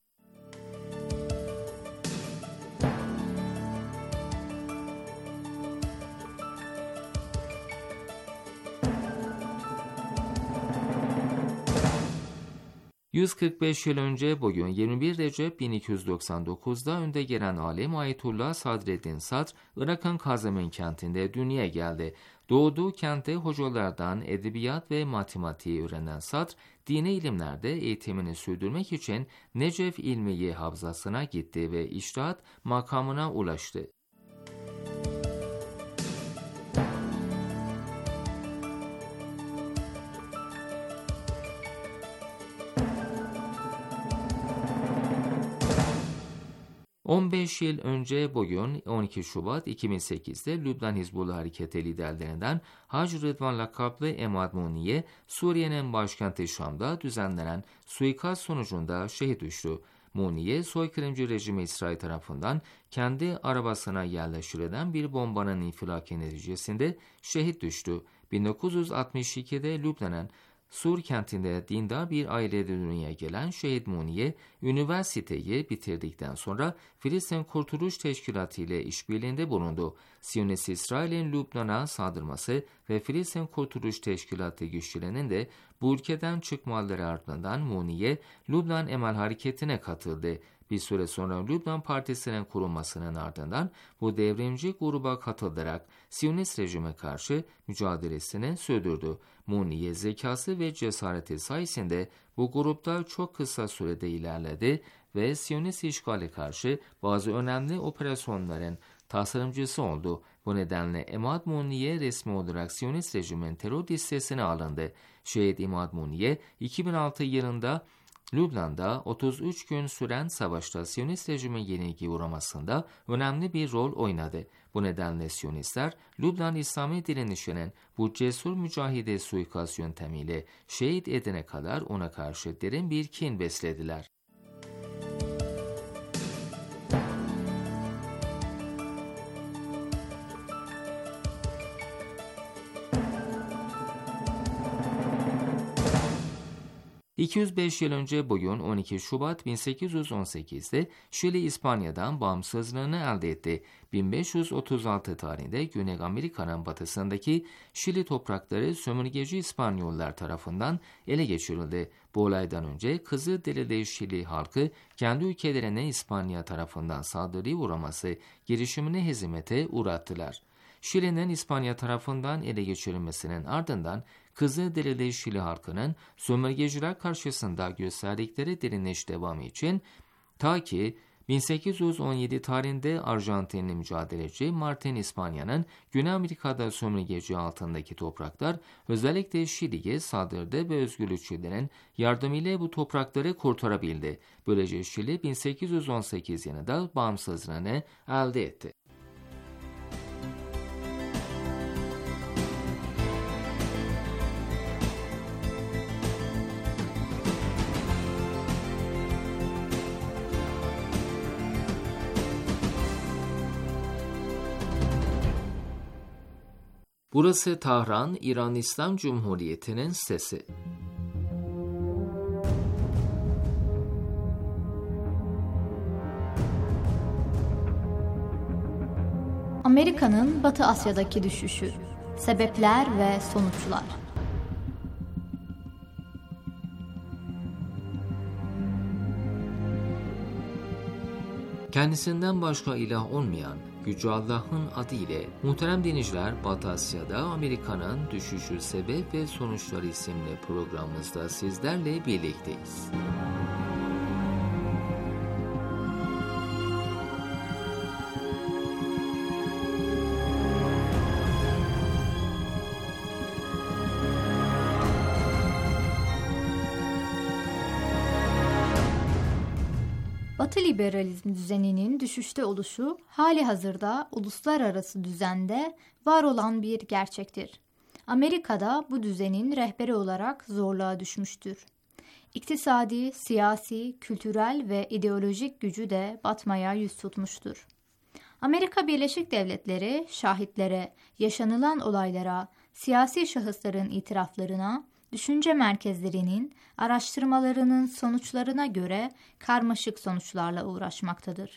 yüz kırk beş yıl önce bugün yirmi bir Recep bin iki yüz doksan dokuzda önde gelen alim Ayetullah Sadreddin Sadr, Irak'ın Kazem'in kentinde dünyaya geldi. Doğduğu kentte hocalardan edebiyat ve matematiği öğrenen Sadr, dini ilimlerde eğitimini sürdürmek için Necef İlmiye Havzası'na gitti ve içtihat makamına ulaştı. on beş yıl önce bugün on iki Şubat iki bin sekizde Lübnan Hizbullah Hareketi liderlerinden Hacı Rıdvan lakaplı Emad Muniye, Suriye'nin başkenti Şam'da düzenlenen suikast sonucunda şehit düştü. Muniye, soykırımcı rejimi İsrail tarafından kendi arabasına yerleştirilen bir bombanın infilaki neticesinde şehit düştü. bin dokuz yüz altmış ikide Lübnan'ın Sur kentinde dindar bir ailede dünyaya gelen Şehit Muniye, üniversiteyi bitirdikten sonra Filistin Kurtuluş Teşkilatı ile işbirliğinde bulundu. Siyonist İsrail'in Lübnan'a saldırması ve Filistin Kurtuluş Teşkilatı güçlerinin de bu ülkeden çıkmaları ardından Muniye, Lübnan Emel Hareketi'ne katıldı. Bir süre sonra Lübnan Partisi'nin kurulmasının ardından bu devrimci gruba katılarak Siyonist rejime karşı mücadelesini sürdürdü. Muniye zekası ve cesareti sayesinde bu grupta çok kısa sürede ilerledi ve Siyonist işgale karşı bazı önemli operasyonların tasarımcısı oldu. Bu nedenle Emad Muniye resmi olarak Siyonist rejimin terör listesine alındı. Şehit Emad Muniye iki bin altı yılında Lübnan'da otuz üç gün süren savaşta Siyonist rejimin yenilgi uğramasında önemli bir rol oynadı. Bu nedenle Siyonistler, Lübnan İslami direnişinin bu cesur mücahide suikast yöntemiyle şehit edene kadar ona karşı derin bir kin beslediler. iki yüz beş yıl önce bugün on iki Şubat bin sekiz yüz on sekizde Şili İspanya'dan bağımsızlığını elde etti. bin beş yüz otuz altı tarihinde Güney Amerika'nın batısındaki Şili toprakları sömürgeci İspanyollar tarafından ele geçirildi. Bu olaydan önce Kızılderili Şili halkı kendi ülkelerine İspanya tarafından saldırıya uğraması girişimini hezimete uğrattılar. Şili'nin İspanya tarafından ele geçirilmesinin ardından Kızılderili Şili halkının sömürgeciler karşısında gösterdikleri direniş devamı için ta ki bin sekiz yüz on yedi tarihinde Arjantinli mücadeleci Martin İspanya'nın Güney Amerika'da sömürgeci altındaki topraklar özellikle Şili'ye saldırdı ve özgürlükçülerin yardımıyla bu toprakları kurtarabildi. Böylece Şili bin sekiz yüz on sekiz yılında bağımsızlığını elde etti. Burası Tahran, İran İslam Cumhuriyeti'nin sesi. Amerika'nın Batı Asya'daki düşüşü, sebepler ve sonuçlar. Kendisinden başka ilah olmayan Yüce Allah'ın adıyla muhterem dinleyiciler, Batı Asya'da Amerika'nın düşüşü sebep ve sonuçları isimli programımızda sizlerle birlikteyiz. Batı liberalizm düzeninin düşüşte oluşu hali hazırda uluslararası düzende var olan bir gerçektir. Amerika'da bu düzenin rehberi olarak zorluğa düşmüştür. İktisadi, siyasi, kültürel ve ideolojik gücü de batmaya yüz tutmuştur. Amerika Birleşik Devletleri şahitlere, yaşanılan olaylara, siyasi şahısların itiraflarına, düşünce merkezlerinin araştırmalarının sonuçlarına göre karmaşık sonuçlarla uğraşmaktadır.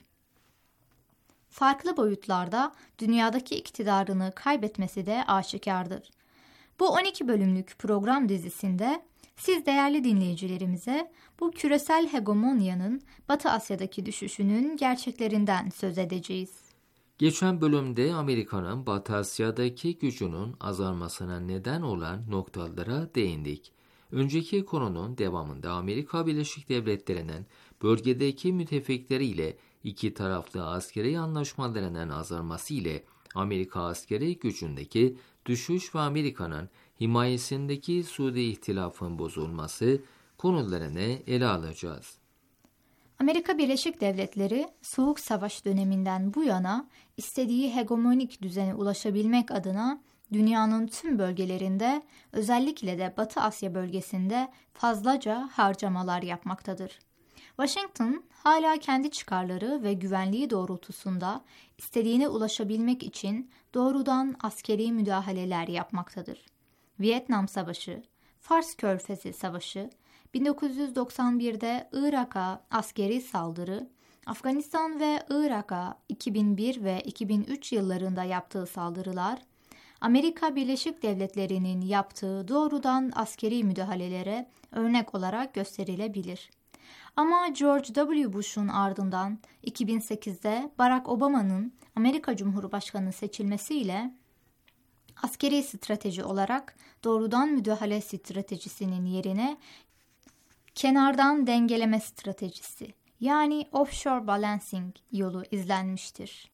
Farklı boyutlarda dünyadaki iktidarını kaybetmesi de aşikardır. Bu on iki bölümlük program dizisinde siz değerli dinleyicilerimize bu küresel hegemonyanın Batı Asya'daki düşüşünün gerçeklerinden söz edeceğiz. Geçen bölümde Amerika'nın Batı Asya'daki gücünün azalmasına neden olan noktalara değindik. Önceki konunun devamında Amerika Birleşik Devletleri'nin bölgedeki müttefikleriyle iki taraflı askeri anlaşmalarının azalması ile Amerika askeri gücündeki düşüş ve Amerika'nın himayesindeki Suudi ihtilafın bozulması konularını ele alacağız. Amerika Birleşik Devletleri, Soğuk Savaş döneminden bu yana istediği hegemonik düzene ulaşabilmek adına dünyanın tüm bölgelerinde, özellikle de Batı Asya bölgesinde fazlaca harcamalar yapmaktadır. Washington hala kendi çıkarları ve güvenliği doğrultusunda istediğine ulaşabilmek için doğrudan askeri müdahaleler yapmaktadır. Vietnam Savaşı, Fars Körfezi Savaşı, bin dokuz yüz doksan birde Irak'a askeri saldırı, Afganistan ve Irak'a iki bin bir ve iki bin üç yıllarında yaptığı saldırılar, Amerika Birleşik Devletleri'nin yaptığı doğrudan askeri müdahalelere örnek olarak gösterilebilir. Ama George W. Bush'un ardından iki bin sekizde Barack Obama'nın Amerika Cumhurbaşkanı seçilmesiyle askeri strateji olarak doğrudan müdahale stratejisinin yerine kenardan dengeleme stratejisi, yani offshore balancing yolu izlenmiştir.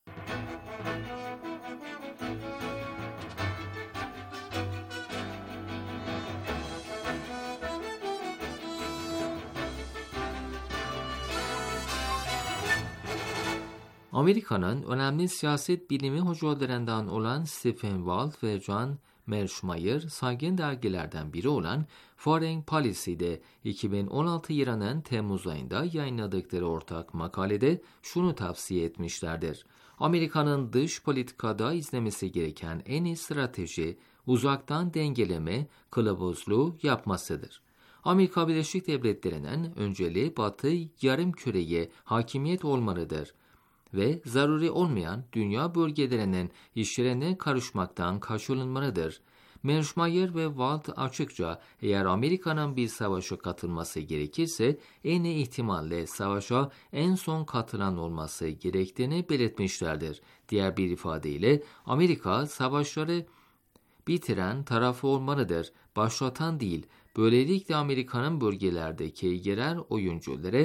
Amerika'nın önemli siyaset bilimi hocalarından olan Stephen Walt ve John Mearsheimer, saygın dergilerden biri olan Foreign Policy'de iki bin on altı yılının Temmuz ayında yayınladıkları ortak makalede şunu tavsiye etmişlerdir. Amerika'nın dış politikada izlemesi gereken en iyi strateji, uzaktan dengeleme, kılavuzluğu yapmasıdır. Amerika Birleşik Devletleri'nin önceliği Batı yarımküreye hakimiyet olmalıdır ve zaruri olmayan dünya bölgelerinin işlerine karışmaktan kaçınılmalıdır. Mearsheimer ve Walt açıkça eğer Amerika'nın bir savaşa katılması gerekirse en iyi ihtimalle savaşa en son katılan olması gerektiğini belirtmişlerdir. Diğer bir ifadeyle Amerika savaşları bitiren tarafı olmalıdır, başlatan değil. Böylelikle Amerika'nın bölgelerdeki yerel oyunculara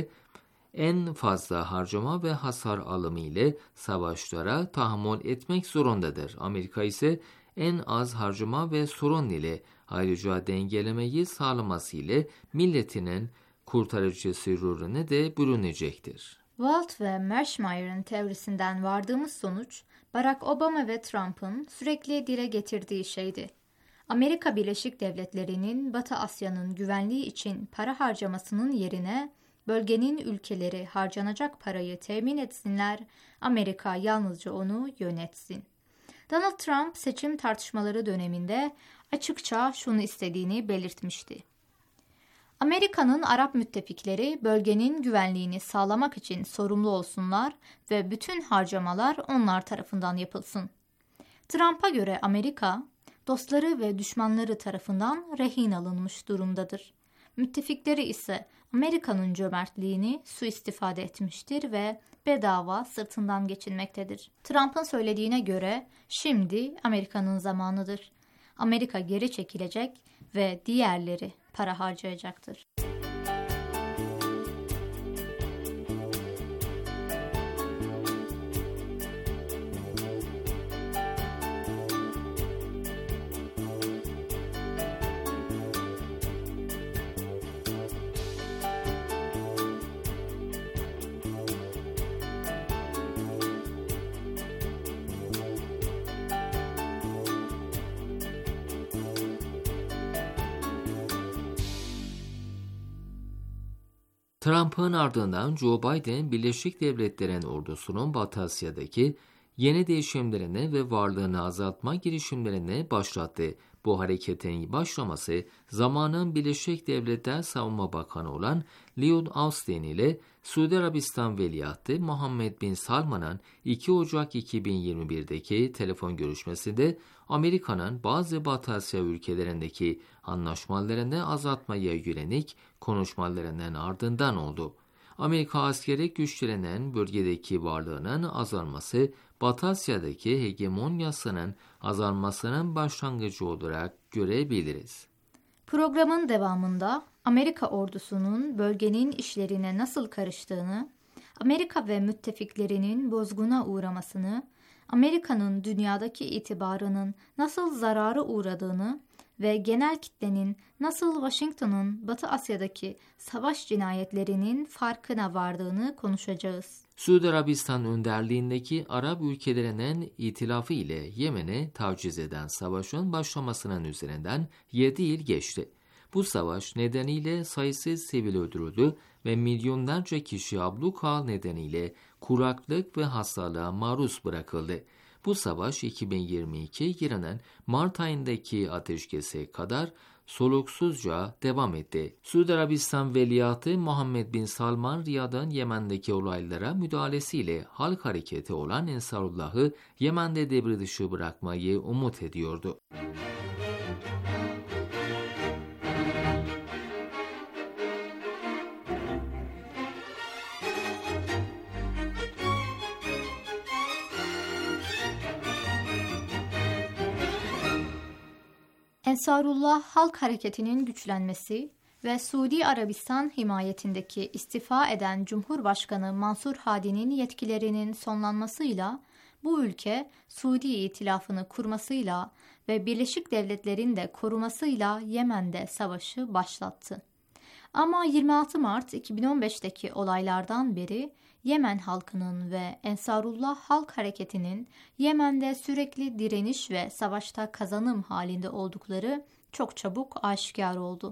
en fazla harcama ve hasar alımı ile savaşlara tahammül etmek zorundadır. Amerika ise en az harcama ve sorun ile ayrıca dengelemeyi sağlaması ile milletinin kurtarıcısı rolüne de bürünecektir. Walt ve Mearsheimer'ın teorisinden vardığımız sonuç, Barack Obama ve Trump'ın sürekli dile getirdiği şeydi. Amerika Birleşik Devletleri'nin Batı Asya'nın güvenliği için para harcamasının yerine bölgenin ülkeleri harcanacak parayı temin etsinler, Amerika yalnızca onu yönetsin. Donald Trump seçim tartışmaları döneminde açıkça şunu istediğini belirtmişti. Amerika'nın Arap müttefikleri bölgenin güvenliğini sağlamak için sorumlu olsunlar ve bütün harcamalar onlar tarafından yapılsın. Trump'a göre Amerika, dostları ve düşmanları tarafından rehin alınmış durumdadır. Müttefikleri ise Amerika'nın cömertliğini suistifade etmiştir ve bedava sırtından geçinmektedir. Trump'ın söylediğine göre şimdi Amerika'nın zamanıdır. Amerika geri çekilecek ve diğerleri para harcayacaktır. Trump'ın ardından Joe Biden, Birleşik Devletler'in ordusunun Batı Asya'daki yeni değişimlerini ve varlığını azaltma girişimlerini başlattı. Bu hareketin başlaması zamanın Birleşik Devletler Savunma Bakanı olan Lloyd Austin ile Suudi Arabistan Veliahtı Muhammed Bin Salman'ın iki Ocak iki bin yirmi birdeki telefon görüşmesinde Amerika'nın bazı Batı Asya ülkelerindeki anlaşmalarını azaltmaya yönelik konuşmalarının ardından oldu. Amerika askeri güçlerinin bölgedeki varlığının azalması, Batı Asya'daki hegemonyasının azalmasının başlangıcı olarak görebiliriz. Programın devamında Amerika ordusunun bölgenin işlerine nasıl karıştığını, Amerika ve müttefiklerinin bozguna uğramasını, Amerika'nın dünyadaki itibarının nasıl zarara uğradığını ve genel kitlenin nasıl Washington'un Batı Asya'daki savaş cinayetlerinin farkına vardığını konuşacağız. Suudi Arabistan önderliğindeki Arap ülkelerinin itilafı ile Yemen'e taciz eden savaşın başlamasının üzerinden yedi yıl geçti. Bu savaş nedeniyle sayısız sivil öldürüldü ve milyonlarca kişi abluka nedeniyle kuraklık ve hastalığa maruz bırakıldı. Bu savaş iki bin yirmi iki yılının Mart ayındaki ateşkese kadar soluksuzca devam etti. Suudi Arabistan Veliahtı Muhammed Bin Salman, Riyad'ın Yemen'deki olaylara müdahalesiyle halk hareketi olan Ensarullah'ı Yemen'de devre dışı bırakmayı umut ediyordu. Ensarullah Halk Hareketi'nin güçlenmesi ve Suudi Arabistan himayetindeki istifa eden Cumhurbaşkanı Mansur Hadi'nin yetkilerinin sonlanmasıyla bu ülke Suudi İtilafı'nı kurmasıyla ve Birleşik Devletler'in de korumasıyla Yemen'de savaşı başlattı. Ama yirmi altı Mart iki bin on beşteki olaylardan beri Yemen halkının ve Ensarullah Halk Hareketi'nin Yemen'de sürekli direniş ve savaşta kazanım halinde oldukları çok çabuk aşikar oldu.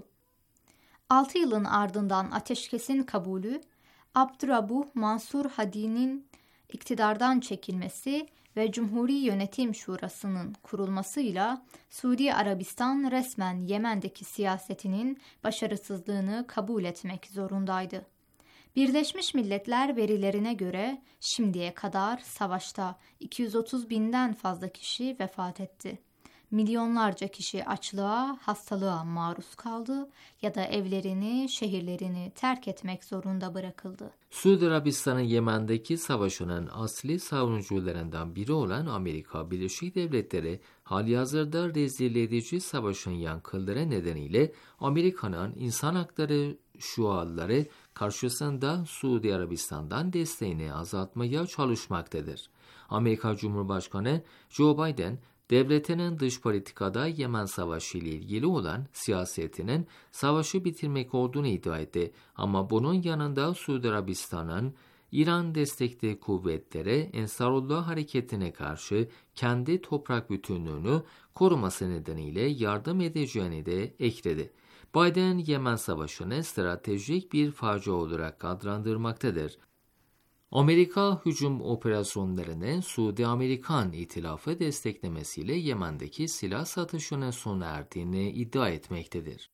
altı yılın ardından ateşkesin kabulü, Abdurabuh Mansur Hadi'nin iktidardan çekilmesi ve Cumhuri Yönetim Şurası'nın kurulmasıyla Suudi Arabistan resmen Yemen'deki siyasetinin başarısızlığını kabul etmek zorundaydı. Birleşmiş Milletler verilerine göre şimdiye kadar savaşta iki yüz otuz binden fazla kişi vefat etti. Milyonlarca kişi açlığa, hastalığa maruz kaldı ya da evlerini, şehirlerini terk etmek zorunda bırakıldı. Suudi Arabistan'ın Yemen'deki savaşının asli savunucularından biri olan Amerika Birleşik Devletleri, halihazırda rezil edici savaşın yankıları nedeniyle Amerika'nın insan hakları şuarları karşısında Suudi Arabistan'dan desteğini azaltmaya çalışmaktadır. Amerika Cumhurbaşkanı Joe Biden, devletinin dış politikada Yemen Savaşı ile ilgili olan siyasetinin savaşı bitirmek olduğunu iddia etti. Ama bunun yanında Suudi Arabistan'ın İran destekli kuvvetlere Ensarullah hareketine karşı kendi toprak bütünlüğünü koruması nedeniyle yardım edeceğini de ekledi. Biden, Yemen Savaşı'nı stratejik bir facia olarak adlandırmaktadır. Amerika hücum operasyonlarını Suudi Amerikan İtilafı desteklemesiyle Yemen'deki silah satışının sona erdiğini iddia etmektedir.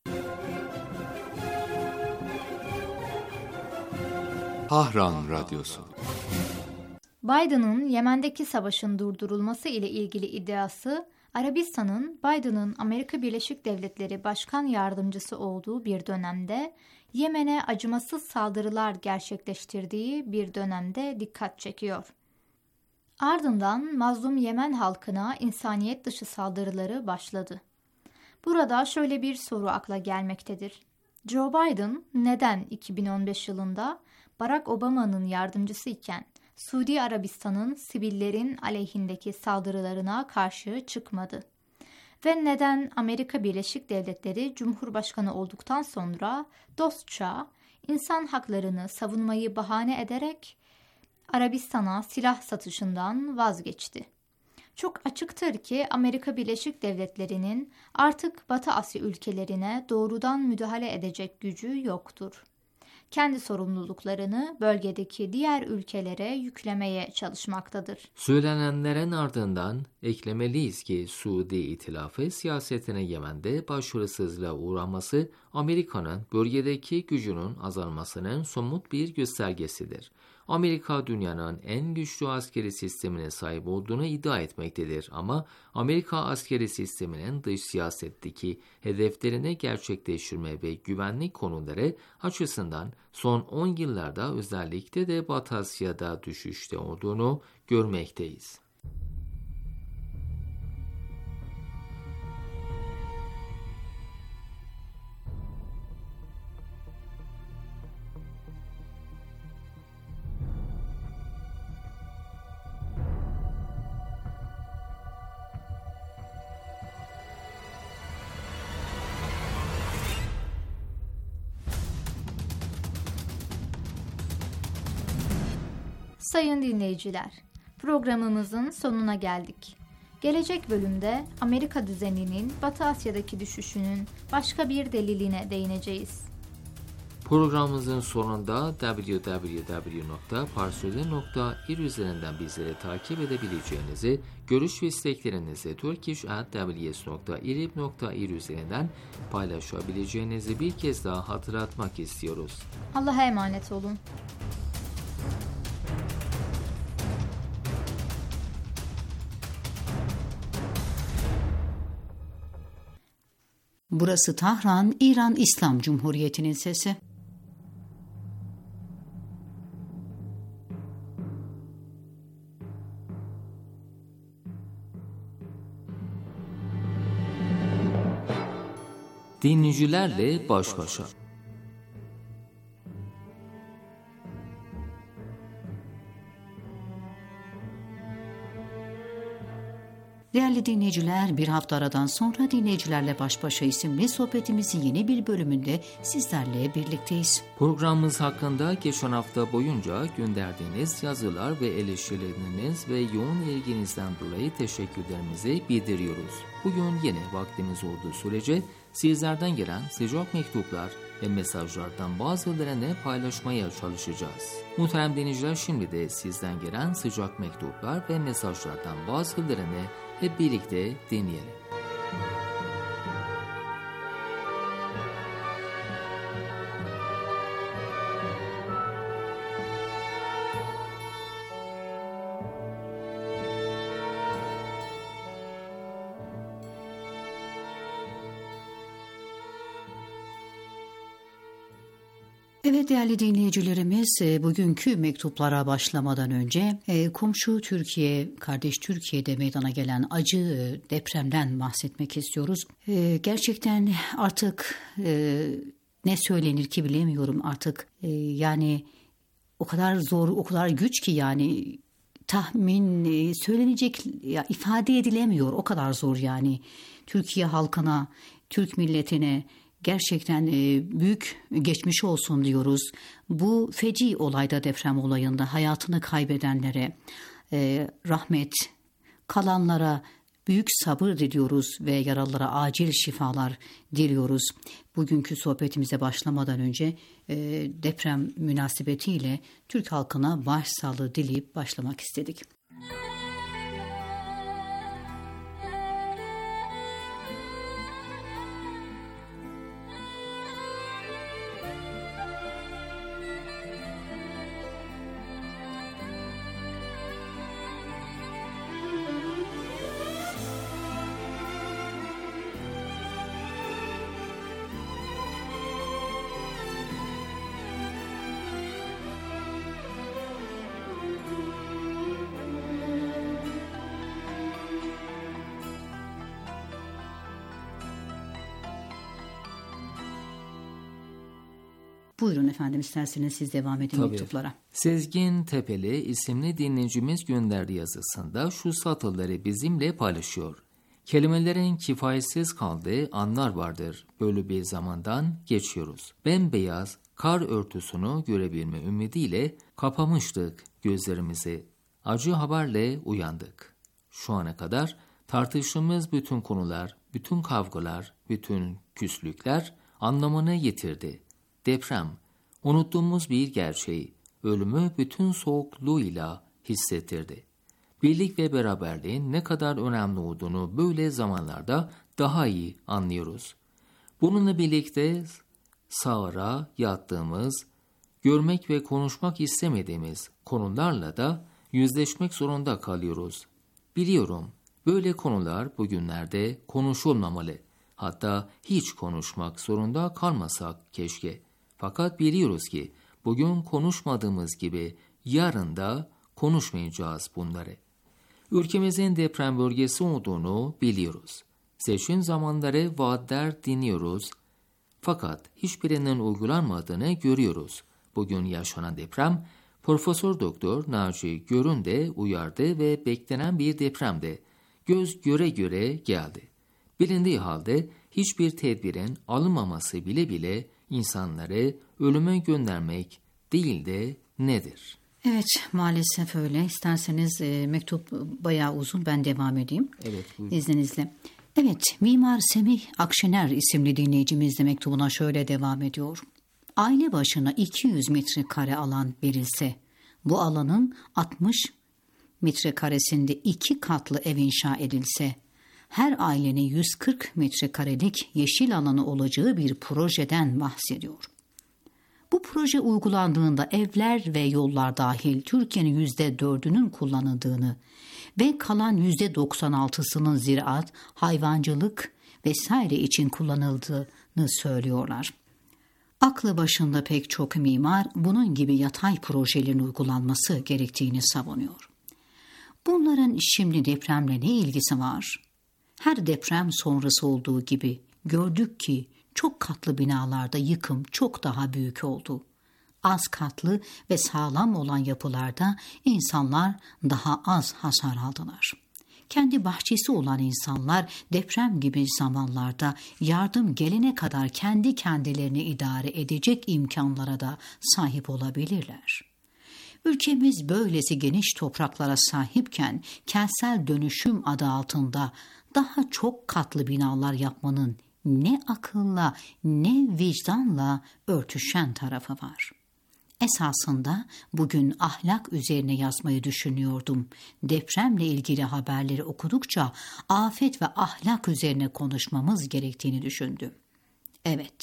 Tahran Radyosu. Biden'ın Yemen'deki savaşın durdurulması ile ilgili iddiası, Arabistan'ın Biden'ın Amerika Birleşik Devletleri Başkan Yardımcısı olduğu bir dönemde Yemen'e acımasız saldırılar gerçekleştirdiği bir dönemde dikkat çekiyor. Ardından mazlum Yemen halkına insaniyet dışı saldırıları başladı. Burada şöyle bir soru akla gelmektedir. Joe Biden neden iki bin on beş yılında Barack Obama'nın yardımcısı iken Suudi Arabistan'ın sivillerin aleyhindeki saldırılarına karşı çıkmadı? Ve neden Amerika Birleşik Devletleri Cumhurbaşkanı olduktan sonra dostça insan haklarını savunmayı bahane ederek Arabistan'a silah satışından vazgeçti? Çok açıktır ki Amerika Birleşik Devletleri'nin artık Batı Asya ülkelerine doğrudan müdahale edecek gücü yoktur. kendi sorumluluklarını bölgedeki diğer ülkelere yüklemeye çalışmaktadır. Söylenenlerin ardından eklemeliyiz ki Suudi İtilafı siyasetine Yemen'de başarısızlığa uğraması Amerika'nın bölgedeki gücünün azalmasının somut bir göstergesidir. Amerika dünyanın en güçlü askeri sistemine sahip olduğunu iddia etmektedir ama Amerika askeri sisteminin dış siyasetteki hedeflerini gerçekleştirme ve güvenlik konuları açısından son on yıllarda özellikle de Batı Asya'da düşüşte olduğunu görmekteyiz. Sayın dinleyiciler, programımızın sonuna geldik. Gelecek bölümde Amerika düzeninin Batı Asya'daki düşüşünün başka bir deliline değineceğiz. Programımızın sonunda double-u double-u double-u nokta parsöze nokta ir üzerinden bizleri takip edebileceğinizi, görüş ve isteklerinizi turkish at w s nokta irib nokta ir üzerinden paylaşabileceğinizi bir kez daha hatırlatmak istiyoruz. Allah'a emanet olun. Burası Tahran, İran İslam Cumhuriyeti'nin sesi. Dinleyicilerle baş başa. Değerli dinleyiciler, bir hafta aradan sonra Dinleyicilerle Baş Başa isimli sohbetimizin yeni bir bölümünde sizlerle birlikteyiz. Programımız hakkında geçen hafta boyunca gönderdiğiniz yazılar ve eleştirileriniz ve yoğun ilginizden dolayı teşekkürlerimizi bildiriyoruz. Bugün yine vaktimiz olduğu sürece sizlerden gelen sıcak mektuplar ve mesajlardan bazılarını paylaşmaya çalışacağız. Muhterem dinleyiciler, şimdi de sizden gelen sıcak mektuplar ve mesajlardan bazılarını hep birlikte dinleyelim. Evet değerli dinleyicilerimiz, bugünkü mektuplara başlamadan önce komşu Türkiye, kardeş Türkiye'de meydana gelen acı depremden bahsetmek istiyoruz. Gerçekten artık ne söylenir ki bilemiyorum artık, yani o kadar zor, o kadar güç ki yani tahmin söylenecek, ya, ifade edilemiyor, o kadar zor yani. Türkiye halkına, Türk milletine gerçekten büyük geçmiş olsun diyoruz. Bu feci olayda, deprem olayında hayatını kaybedenlere rahmet, kalanlara büyük sabır diliyoruz ve yaralılara acil şifalar diliyoruz. Bugünkü sohbetimize başlamadan önce deprem münasebetiyle Türk halkına başsağlığı dileyip başlamak istedik. Buyurun efendim, isterseniz siz devam edin mektuplara. Sezgin Tepeli isimli dinleyicimiz gönderdiği yazısında şu satırları bizimle paylaşıyor. Kelimelerin kifayetsiz kaldığı anlar vardır. Böyle bir zamandan geçiyoruz. Bembeyaz kar örtüsünü görebilme ümidiyle kapamıştık gözlerimizi. Acı haberle uyandık. Şu ana kadar tartıştığımız bütün konular, bütün kavgalar, bütün küslükler anlamını yitirdi. Deprem, unuttuğumuz bir gerçeği, ölümü bütün soğukluğuyla hissettirdi. Birlik ve beraberliğin ne kadar önemli olduğunu böyle zamanlarda daha iyi anlıyoruz. Bununla birlikte sağıra yattığımız, görmek ve konuşmak istemediğimiz konularla da yüzleşmek zorunda kalıyoruz. Biliyorum, böyle konular bugünlerde konuşulmamalı. Hatta hiç konuşmak zorunda kalmasak keşke. Fakat biliyoruz ki bugün konuşmadığımız gibi yarın da konuşmayacağız bunları. Ülkemizin deprem bölgesi olduğunu biliyoruz. Seçim zamanları vaatler dinliyoruz. Fakat hiçbirinin uygulanmadığını görüyoruz. Bugün yaşanan deprem, Profesör Doktor Naci Görün de uyardı ve beklenen bir depremde göz göre göre geldi. Bilindiği halde hiçbir tedbirin alınmaması bile bile insanları ölüme göndermek değil de nedir? Evet, maalesef öyle. İsterseniz e, mektup bayağı uzun, ben devam edeyim. Evet, buyurun. İzninizle. Evet, Mimar Semih Akşener isimli dinleyicimiz de mektubuna şöyle devam ediyor. Aile başına iki yüz metrekare alan verilse, bu alanın altmış metrekaresinde iki katlı ev inşa edilse, her ailenin yüz kırk metrekarelik yeşil alanı olacağı bir projeden bahsediyor. Bu proje uygulandığında evler ve yollar dahil Türkiye'nin yüzde dördünün kullanıldığını ve kalan yüzde doksan altısının ziraat, hayvancılık vesaire için kullanıldığını söylüyorlar. Aklı başında pek çok mimar bunun gibi yatay projelerin uygulanması gerektiğini savunuyor. Bunların şimdi depremle ne ilgisi var? Her deprem sonrası olduğu gibi gördük ki çok katlı binalarda yıkım çok daha büyük oldu. Az katlı ve sağlam olan yapılarda insanlar daha az hasar aldılar. Kendi bahçesi olan insanlar deprem gibi zamanlarda yardım gelene kadar kendi kendilerini idare edecek imkanlara da sahip olabilirler. Ülkemiz böylesi geniş topraklara sahipken kentsel dönüşüm adı altında daha çok katlı binalar yapmanın ne akılla ne vicdanla örtüşen tarafı var. Esasında bugün ahlak üzerine yazmayı düşünüyordum. Depremle ilgili haberleri okudukça afet ve ahlak üzerine konuşmamız gerektiğini düşündüm. Evet,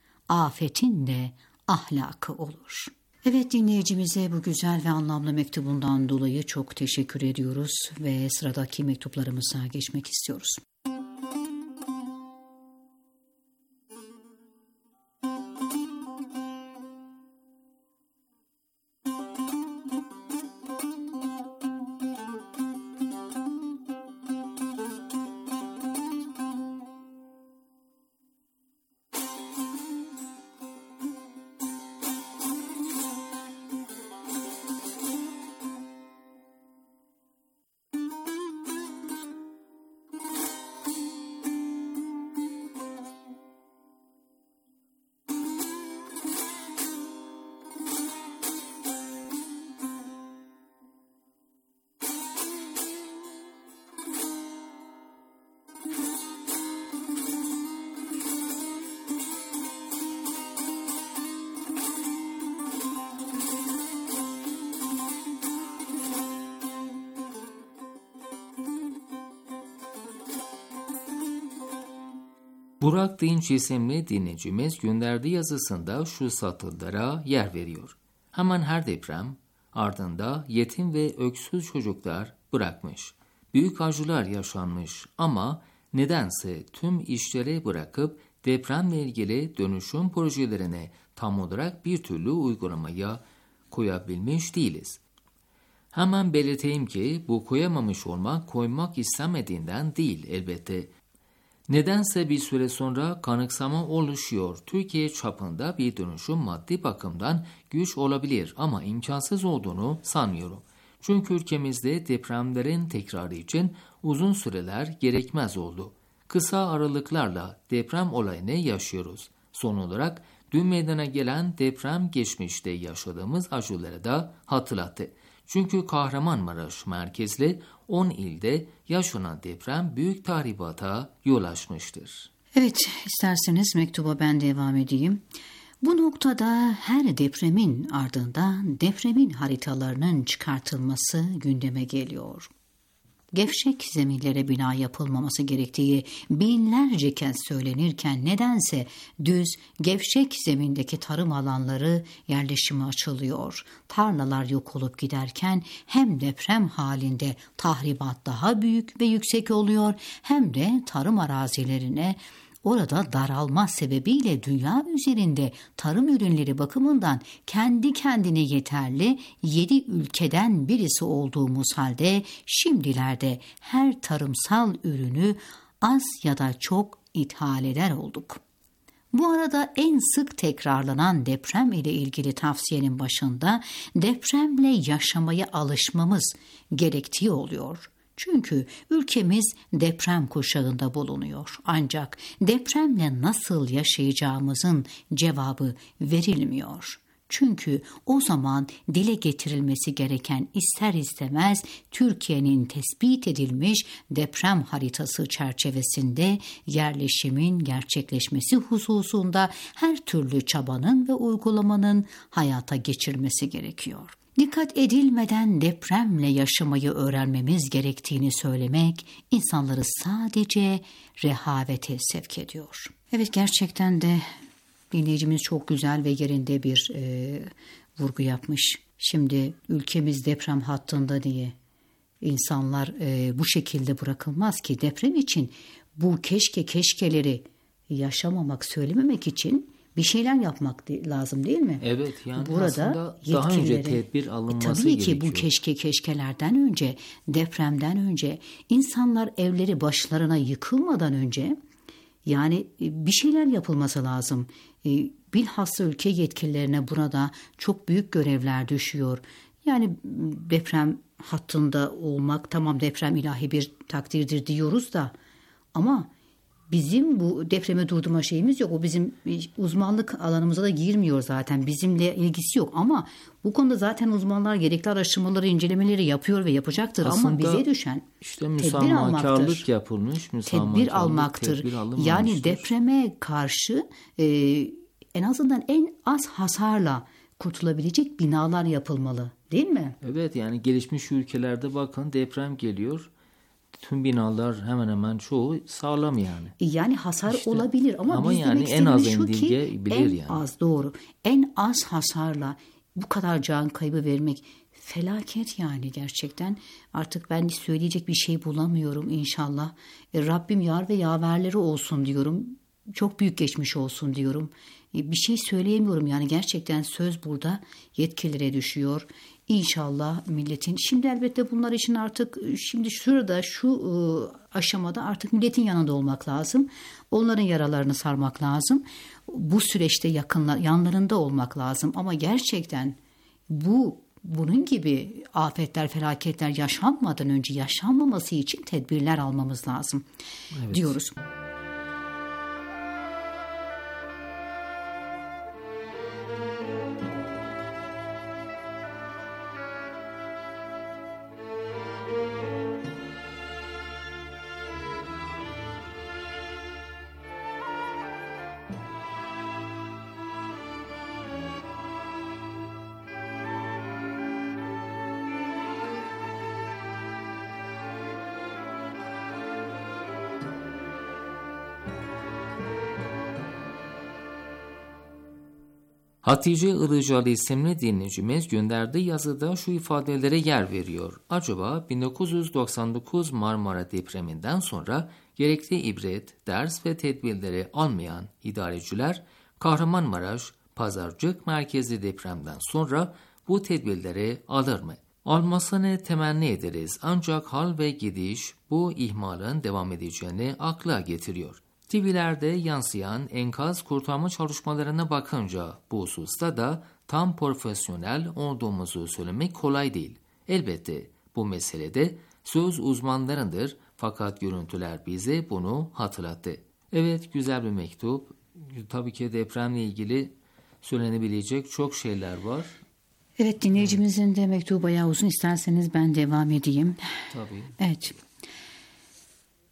afetin de ahlakı olur. Evet, dinleyicimize bu güzel ve anlamlı mektubundan dolayı çok teşekkür ediyoruz ve sıradaki mektuplarımıza geçmek istiyoruz. Burak Dinç isimli dinleyicimiz gönderdiği yazısında şu satırlara yer veriyor. Hemen her deprem ardında yetim ve öksüz çocuklar bırakmış. Büyük acılar yaşanmış ama nedense tüm işleri bırakıp depremle ilgili dönüşüm projelerine tam olarak bir türlü uygulamaya koyabilmiş değiliz. Hemen belirteyim ki bu koyamamış olmak koymak istemediğinden değil elbette. Nedense bir süre sonra kanıksama oluşuyor. Türkiye çapında bir dönüşüm maddi bakımdan güç olabilir ama imkansız olduğunu sanmıyorum. Çünkü ülkemizde depremlerin tekrarı için uzun süreler gerekmez oldu. Kısa aralıklarla deprem olayını yaşıyoruz. Son olarak dün meydana gelen deprem geçmişte yaşadığımız acıları da hatırlattı. Çünkü Kahramanmaraş merkezli on ilde yaşanan deprem büyük tahribata yol açmıştır. Evet, isterseniz mektuba ben devam edeyim. Bu noktada her depremin ardından depremin haritalarının çıkartılması gündeme geliyor. Gevşek zeminlere bina yapılmaması gerektiği binlerce kez söylenirken nedense düz, gevşek zemindeki tarım alanları yerleşime açılıyor. Tarlalar yok olup giderken hem deprem halinde tahribat daha büyük ve yüksek oluyor hem de tarım arazilerine orada daralma sebebiyle dünya üzerinde tarım ürünleri bakımından kendi kendine yeterli yedi ülkeden birisi olduğumuz halde şimdilerde her tarımsal ürünü az ya da çok ithal eder olduk. Bu arada en sık tekrarlanan deprem ile ilgili tavsiyenin başında depremle yaşamaya alışmamız gerektiği oluyor. Çünkü ülkemiz deprem kuşağında bulunuyor. Ancak depremle nasıl yaşayacağımızın cevabı verilmiyor. Çünkü o zaman dile getirilmesi gereken ister istemez Türkiye'nin tespit edilmiş deprem haritası çerçevesinde yerleşimin gerçekleşmesi hususunda her türlü çabanın ve uygulamanın hayata geçirmesi gerekiyor. Dikkat edilmeden depremle yaşamayı öğrenmemiz gerektiğini söylemek insanları sadece rehavete sevk ediyor. Evet, gerçekten de dinleyicimiz çok güzel ve yerinde bir e, vurgu yapmış. Şimdi ülkemiz deprem hattında diye insanlar e, bu şekilde bırakılmaz ki. Deprem için bu keşke keşkeleri yaşamamak, söylememek için bir şeyler yapmak lazım değil mi? Evet, yani burada aslında daha önce tedbir alınması e, tabii gerekiyor. ki bu keşke keşkelerden önce, depremden önce, insanlar evleri başlarına yıkılmadan önce yani bir şeyler yapılması lazım. Bilhassa ülke yetkililerine burada çok büyük görevler düşüyor. Yani deprem hattında olmak, tamam deprem ilahi bir takdirdir diyoruz da ama bizim bu depremi durdurma şeyimiz yok. O bizim uzmanlık alanımıza da girmiyor zaten. Bizimle ilgisi yok ama bu konuda zaten uzmanlar gerekli araştırmaları, incelemeleri yapıyor ve yapacaktır. Aslında ama bize düşen işte müsamahakarlık yapılmış. Tedbir almaktır. Tedbir yani depreme karşı e, en azından en az hasarla kurtulabilecek binalar yapılmalı, değil mi? Evet, yani gelişmiş ülkelerde bakın deprem geliyor. Tüm binalar hemen hemen çoğu sağlam yani. Yani hasar İşte, olabilir ama, ama biz yani demek en az şu ki bilir en yani. az doğru. En az hasarla bu kadar can kaybı vermek felaket yani gerçekten. Artık ben söyleyecek bir şey bulamıyorum inşallah. E, Rabbim yar ve yaverleri olsun diyorum. Çok büyük geçmiş olsun diyorum. E, bir şey söyleyemiyorum yani gerçekten söz burada yetkililere düşüyor. İnşallah milletin, şimdi elbette bunlar için artık şimdi şurada şu e, aşamada artık milletin yanında olmak lazım. Onların yaralarını sarmak lazım. Bu süreçte yakınlar, yanlarında olmak lazım. Ama gerçekten bu bunun gibi afetler, felaketler yaşanmadan önce yaşanmaması için tedbirler almamız lazım, evet, diyoruz. Hatice Ilıcalı isimli dinleyicimiz gönderdiği yazıda şu ifadelere yer veriyor. Acaba bin dokuz yüz doksan dokuz Marmara depreminden sonra gerekli ibret, ders ve tedbirleri almayan idareciler Kahramanmaraş, Pazarcık merkezli depremden sonra bu tedbirleri alır mı? Almasını temenni ederiz ancak hal ve gidiş bu ihmalın devam edeceğini akla getiriyor. T V'lerde yansıyan enkaz kurtarma çalışmalarına bakınca bu hususta da tam profesyonel olduğumuzu söylemek kolay değil. Elbette bu meselede söz uzmanlarındır fakat görüntüler bize bunu hatırlattı. Evet, güzel bir mektup. Tabii ki depremle ilgili söylenebilecek çok şeyler var. Evet, dinleyicimizin de mektubu bayağı uzun. İsterseniz ben devam edeyim. Tabii. Evet.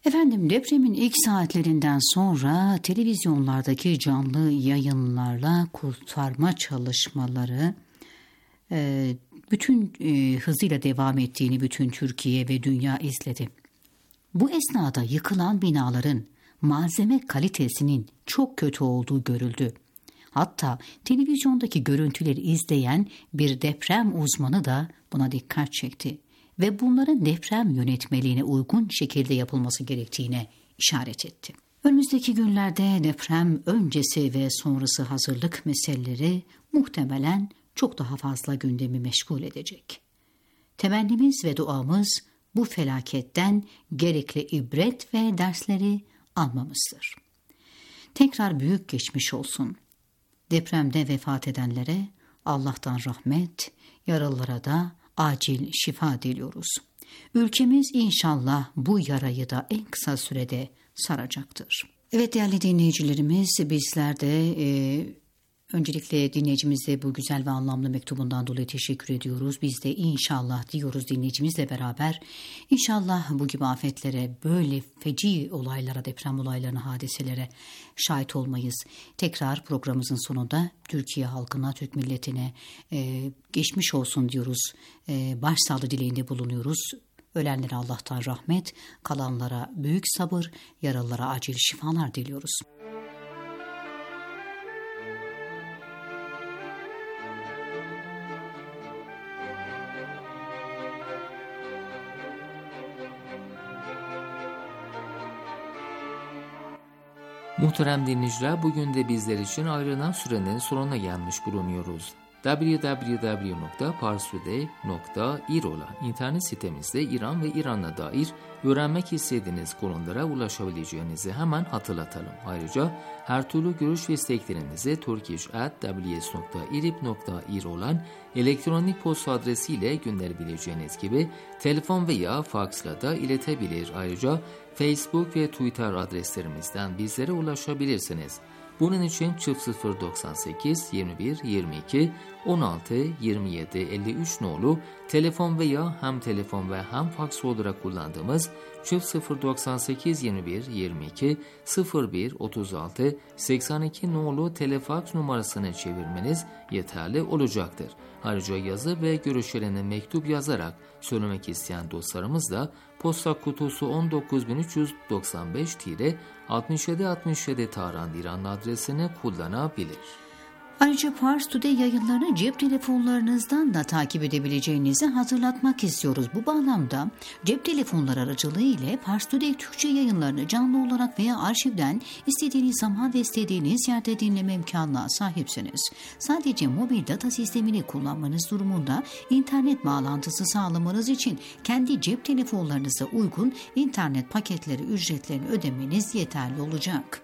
Efendim, depremin ilk saatlerinden sonra televizyonlardaki canlı yayınlarla kurtarma çalışmaları e, bütün e, hızıyla devam ettiğini bütün Türkiye ve dünya izledi. Bu esnada yıkılan binaların malzeme kalitesinin çok kötü olduğu görüldü. Hatta televizyondaki görüntüleri izleyen bir deprem uzmanı da buna dikkat çekti ve bunların deprem yönetmeliğine uygun şekilde yapılması gerektiğine işaret etti. Önümüzdeki günlerde deprem öncesi ve sonrası hazırlık meseleleri muhtemelen çok daha fazla gündemi meşgul edecek. Temennimiz ve duamız bu felaketten gerekli ibret ve dersleri almamızdır. Tekrar büyük geçmiş olsun. Depremde vefat edenlere Allah'tan rahmet, yaralılara da acil şifa diliyoruz. Ülkemiz inşallah bu yarayı da en kısa sürede saracaktır. Evet değerli dinleyicilerimiz, bizler de e, öncelikle dinleyicimize bu güzel ve anlamlı mektubundan dolayı teşekkür ediyoruz. Biz de inşallah diyoruz dinleyicimizle beraber. İnşallah bu gibi afetlere, böyle feci olaylara, deprem olaylarına, hadiselere şahit olmayız. Tekrar programımızın sonunda Türkiye halkına, Türk milletine e, geçmiş olsun diyoruz. E, başsağlığı dileğinde bulunuyoruz. Ölenlere Allah'tan rahmet, kalanlara büyük sabır, yaralılara acil şifalar diliyoruz. Muhterem dinleyiciler, bugün de bizler için ayrılan sürenin sonuna gelmiş bulunuyoruz. double-u double-u double-u nokta parstoday nokta ir olan internet sitemizde İran ve İran'la dair öğrenmek istediğiniz konulara ulaşabileceğinizi hemen hatırlatalım. Ayrıca her türlü görüş ve isteklerinizi turkish at w s nokta irib nokta ir olan elektronik posta adresiyle gönderebileceğiniz gibi telefon veya faksla da iletebilir. Ayrıca Facebook ve Twitter adreslerimizden bizlere ulaşabilirsiniz. Bunun için çift sıfır doksan sekiz yirmi bir yirmi iki on altı yirmi yedi elli üç nolu telefon veya hem telefon ve hem faks olarak kullandığımız çift sıfır doksan sekiz yirmi bir yirmi iki sıfır bir otuz altı seksen iki nolu telefaks numarasını çevirmeniz yeterli olacaktır. Ayrıca yazı ve görüşlerine mektup yazarak söylemek isteyen dostlarımız da posta kutusu on dokuz bin üç yüz doksan beş altmış yedi altmış yedi Tahran İran adresini kullanabilir. Ayrıca Pars Today yayınlarını cep telefonlarınızdan da takip edebileceğinizi hatırlatmak istiyoruz. Bu bağlamda cep telefonları aracılığı ile Pars Today Türkçe yayınlarını canlı olarak veya arşivden istediğiniz zaman ve istediğiniz yerde dinleme imkanına sahipsiniz. Sadece mobil data sistemini kullanmanız durumunda internet bağlantısı sağlamanız için kendi cep telefonlarınıza uygun internet paketleri ücretlerini ödemeniz yeterli olacak.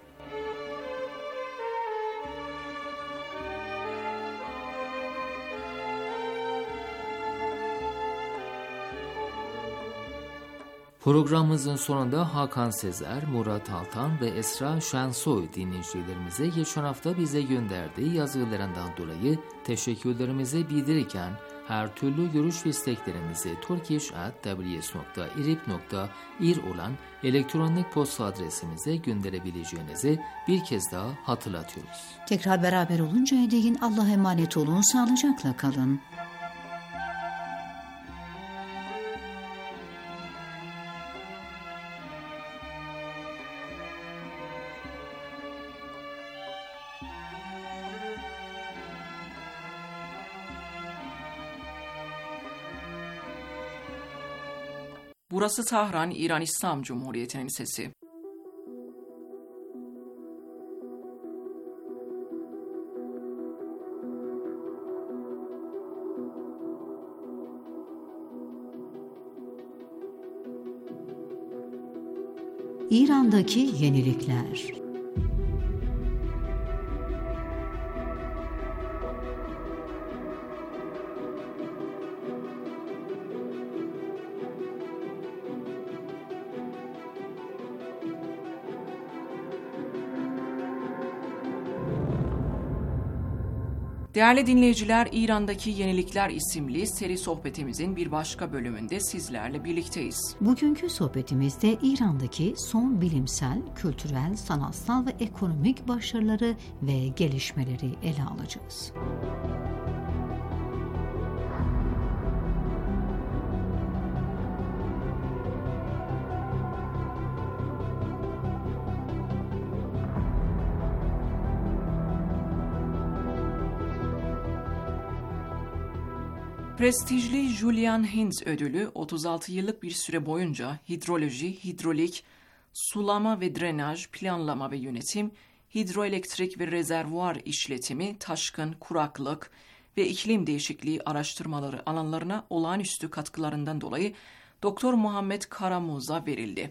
Programımızın sonunda Hakan Sezer, Murat Altan ve Esra Şensoy dinleyicilerimize geçen hafta bize gönderdiği yazılarından dolayı teşekkürlerimizi bildirirken her türlü görüş ve isteklerinizi turkish at w s nokta irib nokta ir olan elektronik posta adresimize gönderebileceğinizi bir kez daha hatırlatıyoruz. Tekrar beraber oluncaya değin Allah'a emanet olun, sağlıcakla kalın. Burası Tahran, İran İslam Cumhuriyeti'nin sesi. İran'daki yenilikler. Değerli dinleyiciler, İran'daki Yenilikler isimli seri sohbetimizin bir başka bölümünde sizlerle birlikteyiz. Bugünkü sohbetimizde İran'daki son bilimsel, kültürel, sanatsal ve ekonomik başarıları ve gelişmeleri ele alacağız. Prestijli Julian Hinds ödülü otuz altı yıllık bir süre boyunca hidroloji, hidrolik, sulama ve drenaj, planlama ve yönetim, hidroelektrik ve rezervuar işletimi, taşkın, kuraklık ve iklim değişikliği araştırmaları alanlarına olağanüstü katkılarından dolayı Doktor Muhammed Karamuz'a verildi.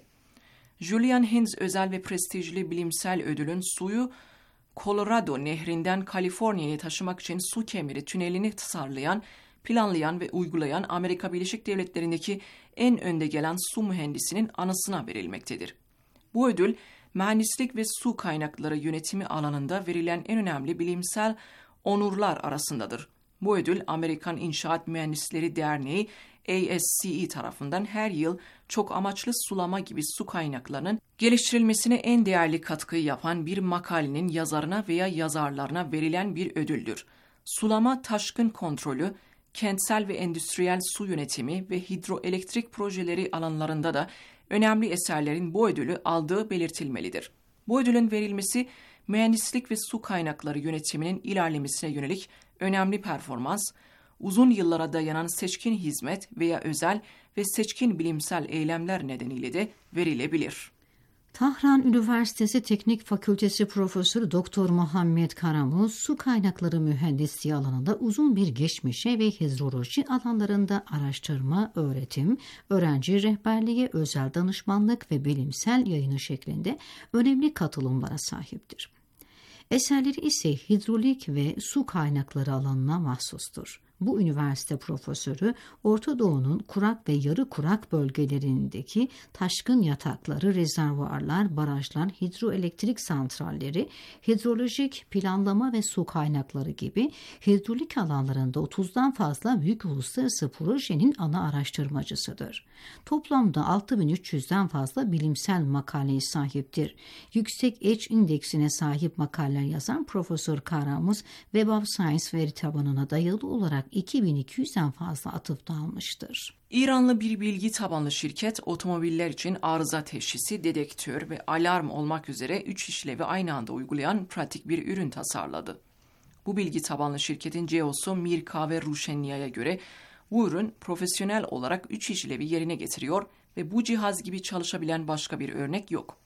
Julian Hinds özel ve prestijli bilimsel ödülün suyu Colorado Nehri'nden Kaliforniya'ya taşımak için su kemeri tünelini tasarlayan, planlayan ve uygulayan Amerika Birleşik Devletleri'ndeki en önde gelen su mühendisinin anısına verilmektedir. Bu ödül, mühendislik ve su kaynakları yönetimi alanında verilen en önemli bilimsel onurlar arasındadır. Bu ödül, Amerikan İnşaat Mühendisleri Derneği A S C E tarafından her yıl çok amaçlı sulama gibi su kaynaklarının geliştirilmesine en değerli katkıyı yapan bir makalenin yazarına veya yazarlarına verilen bir ödüldür. Sulama, taşkın kontrolü, kentsel ve endüstriyel su yönetimi ve hidroelektrik projeleri alanlarında da önemli eserlerin bu ödülü aldığı belirtilmelidir. Bu ödülün verilmesi, mühendislik ve su kaynakları yönetiminin ilerlemesine yönelik önemli performans, uzun yıllara dayanan seçkin hizmet veya özel ve seçkin bilimsel eylemler nedeniyle de verilebilir. Tahran Üniversitesi Teknik Fakültesi Profesörü Doktor Muhammed Karamuz, su kaynakları mühendisliği alanında uzun bir geçmişe ve hidroloji alanlarında araştırma, öğretim, öğrenci rehberliği, özel danışmanlık ve bilimsel yayını şeklinde önemli katılımlara sahiptir. Eserleri ise hidrolik ve su kaynakları alanına mahsustur. Bu üniversite profesörü, Orta Doğu'nun kurak ve yarı kurak bölgelerindeki taşkın yatakları, rezervuarlar, barajlar, hidroelektrik santralleri, hidrolojik planlama ve su kaynakları gibi hidrolik alanlarında otuzdan fazla büyük uluslararası projenin ana araştırmacısıdır. Toplamda altı bin üç yüzden fazla bilimsel makaleye sahiptir. Yüksek Edge indeksine sahip makaleler yazan Profesör Karamuz, Web of Science veri tabanına dayalı olarak iki bin iki yüzden fazla atıfta almıştır. İranlı bir bilgi tabanlı şirket, otomobiller için arıza teşhisi, dedektör ve alarm olmak üzere üç işlevi aynı anda uygulayan pratik bir ürün tasarladı. Bu bilgi tabanlı şirketin C E O'su Mir Kaveh Rusheniya'ya göre bu ürün profesyonel olarak üç işlevi yerine getiriyor ve bu cihaz gibi çalışabilen başka bir örnek yok.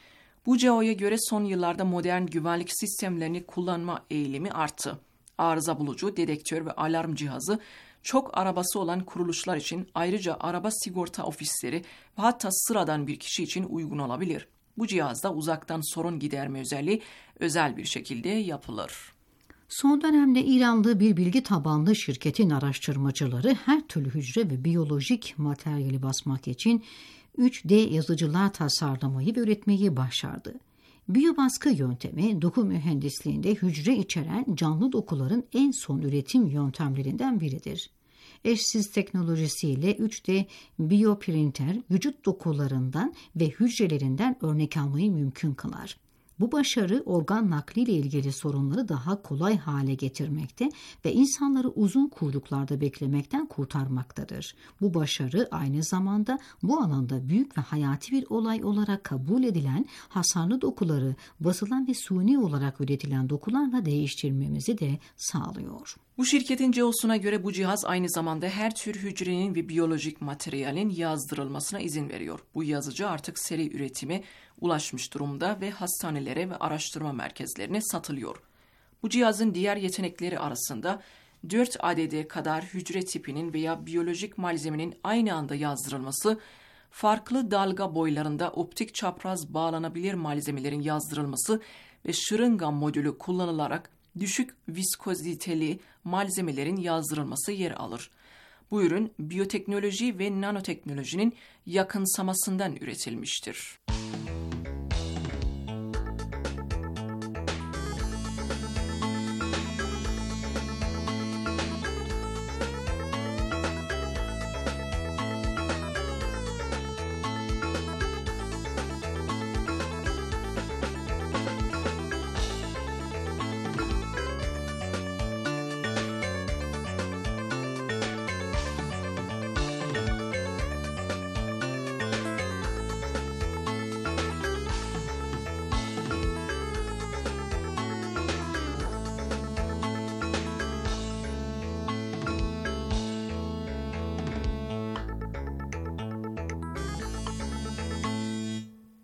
Bu C E O'ya göre son yıllarda modern güvenlik sistemlerini kullanma eğilimi arttı. Arıza bulucu, dedektör ve alarm cihazı çok arabası olan kuruluşlar için, ayrıca araba sigorta ofisleri ve hatta sıradan bir kişi için uygun olabilir. Bu cihazda uzaktan sorun giderme özelliği özel bir şekilde yapılır. Son dönemde İranlı bir bilgi tabanlı şirketin araştırmacıları her türlü hücre ve biyolojik materyali basmak için üç D yazıcılar tasarlamayı ve üretmeyi başardı. Biyobaskı yöntemi, doku mühendisliğinde hücre içeren canlı dokuların en son üretim yöntemlerinden biridir. Eşsiz teknolojisiyle üç D biyoprinter vücut dokularından ve hücrelerinden örnek almayı mümkün kılar. Bu başarı organ nakliyle ilgili sorunları daha kolay hale getirmekte ve insanları uzun kuyruklarda beklemekten kurtarmaktadır. Bu başarı aynı zamanda bu alanda büyük ve hayati bir olay olarak kabul edilen hasarlı dokuları basılan ve suni olarak üretilen dokularla değiştirmemizi de sağlıyor. Bu şirketin C E O'suna göre bu cihaz aynı zamanda her tür hücrenin ve biyolojik materyalin yazdırılmasına izin veriyor. Bu yazıcı artık seri üretime ulaşmış durumda ve hastanelere ve araştırma merkezlerine satılıyor. Bu cihazın diğer yetenekleri arasında dört adede kadar hücre tipinin veya biyolojik malzemenin aynı anda yazdırılması, farklı dalga boylarında optik çapraz bağlanabilir malzemelerin yazdırılması ve şırınga modülü kullanılarak düşük viskoziteli malzemelerin yazdırılması yer alır. Bu ürün biyoteknoloji ve nanoteknolojinin yakınsamasından üretilmiştir.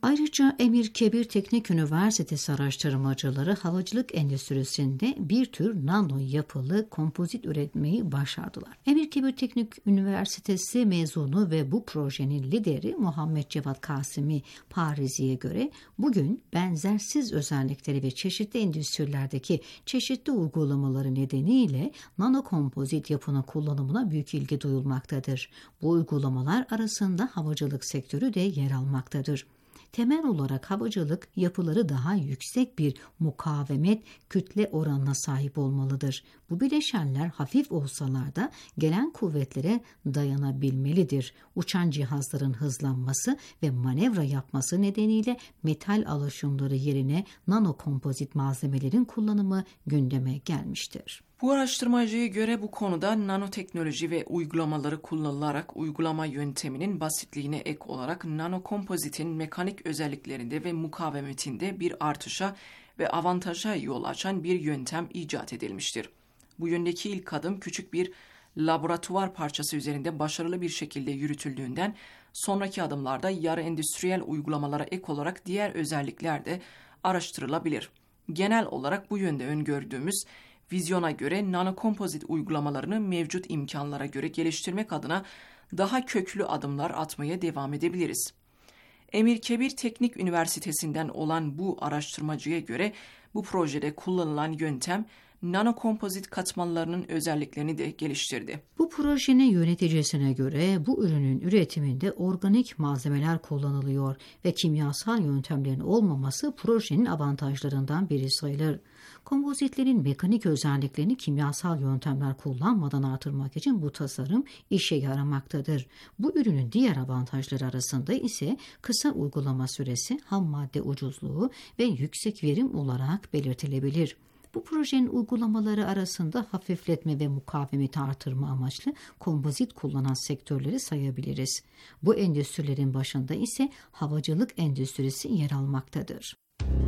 Ayrıca Emir Kebir Teknik Üniversitesi araştırmacıları havacılık endüstrisinde bir tür nano yapılı kompozit üretmeyi başardılar. Emir Kebir Teknik Üniversitesi mezunu ve bu projenin lideri Muhammed Cevat Kasimi Parizi'ye göre bugün benzersiz özellikleri ve çeşitli endüstrilerdeki çeşitli uygulamaları nedeniyle nano kompozit yapının kullanımına büyük ilgi duyulmaktadır. Bu uygulamalar arasında havacılık sektörü de yer almaktadır. Temel olarak havacılık yapıları daha yüksek bir mukavemet kütle oranına sahip olmalıdır. Bu bileşenler hafif olsalar da gelen kuvvetlere dayanabilmelidir. Uçan cihazların hızlanması ve manevra yapması nedeniyle metal alaşımları yerine nano kompozit malzemelerin kullanımı gündeme gelmiştir. Bu araştırmacıya göre bu konuda nanoteknoloji ve uygulamaları kullanılarak uygulama yönteminin basitliğine ek olarak nanokompozitin mekanik özelliklerinde ve mukavemetinde bir artışa ve avantaja yol açan bir yöntem icat edilmiştir. Bu yöndeki ilk adım küçük bir laboratuvar parçası üzerinde başarılı bir şekilde yürütüldüğünden sonraki adımlarda yarı endüstriyel uygulamalara ek olarak diğer özellikler de araştırılabilir. Genel olarak bu yönde öngördüğümüz vizyona göre nanokompozit uygulamalarını mevcut imkanlara göre geliştirmek adına daha köklü adımlar atmaya devam edebiliriz. Emir Kebir Teknik Üniversitesi'nden olan bu araştırmacıya göre bu projede kullanılan yöntem nanokompozit katmanlarının özelliklerini de geliştirdi. Bu projenin yöneticisine göre bu ürünün üretiminde organik malzemeler kullanılıyor ve kimyasal yöntemlerin olmaması projenin avantajlarından biri sayılır. Kompozitlerin mekanik özelliklerini kimyasal yöntemler kullanmadan artırmak için bu tasarım işe yaramaktadır. Bu ürünün diğer avantajları arasında ise kısa uygulama süresi, ham madde ucuzluğu ve yüksek verim olarak belirtilebilir. Bu projenin uygulamaları arasında hafifletme ve mukavemeti artırma amaçlı kompozit kullanan sektörleri sayabiliriz. Bu endüstrilerin başında ise havacılık endüstrisi yer almaktadır.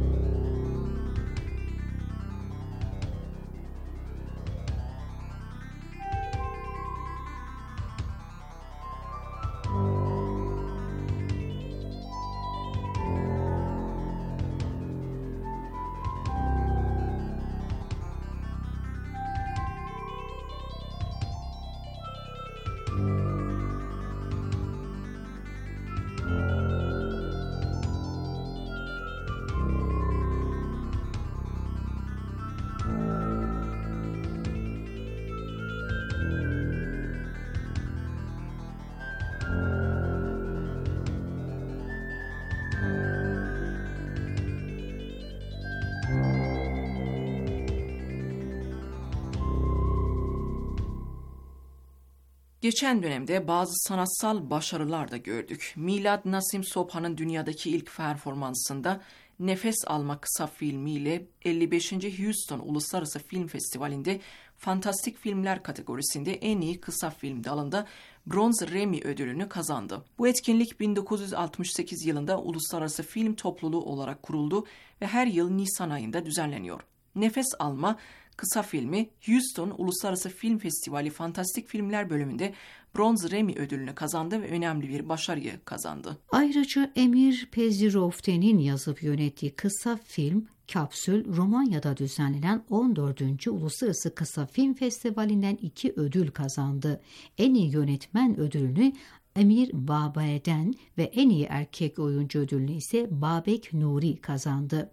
Geçen dönemde bazı sanatsal başarılar da gördük. Milad Nasim Sobhan'ın dünyadaki ilk performansında Nefes Alma kısa filmiyle elli beşinci Houston Uluslararası Film Festivali'nde fantastik filmler kategorisinde en iyi kısa film dalında Bronz Remy ödülünü kazandı. Bu etkinlik bin dokuz yüz altmış sekiz yılında Uluslararası Film Topluluğu olarak kuruldu ve her yıl Nisan ayında düzenleniyor. Nefes Alma kısa filmi Houston Uluslararası Film Festivali Fantastik Filmler bölümünde Bronz Remy ödülünü kazandı ve önemli bir başarıyı kazandı. Ayrıca Emir Pezirovte'nin yazıp yönettiği kısa film Kapsül, Romanya'da düzenlenen on dördüncü Uluslararası Kısa Film Festivali'nden iki ödül kazandı. En iyi yönetmen ödülünü Emir Babaeden ve en iyi erkek oyuncu ödülünü ise Babek Nuri kazandı.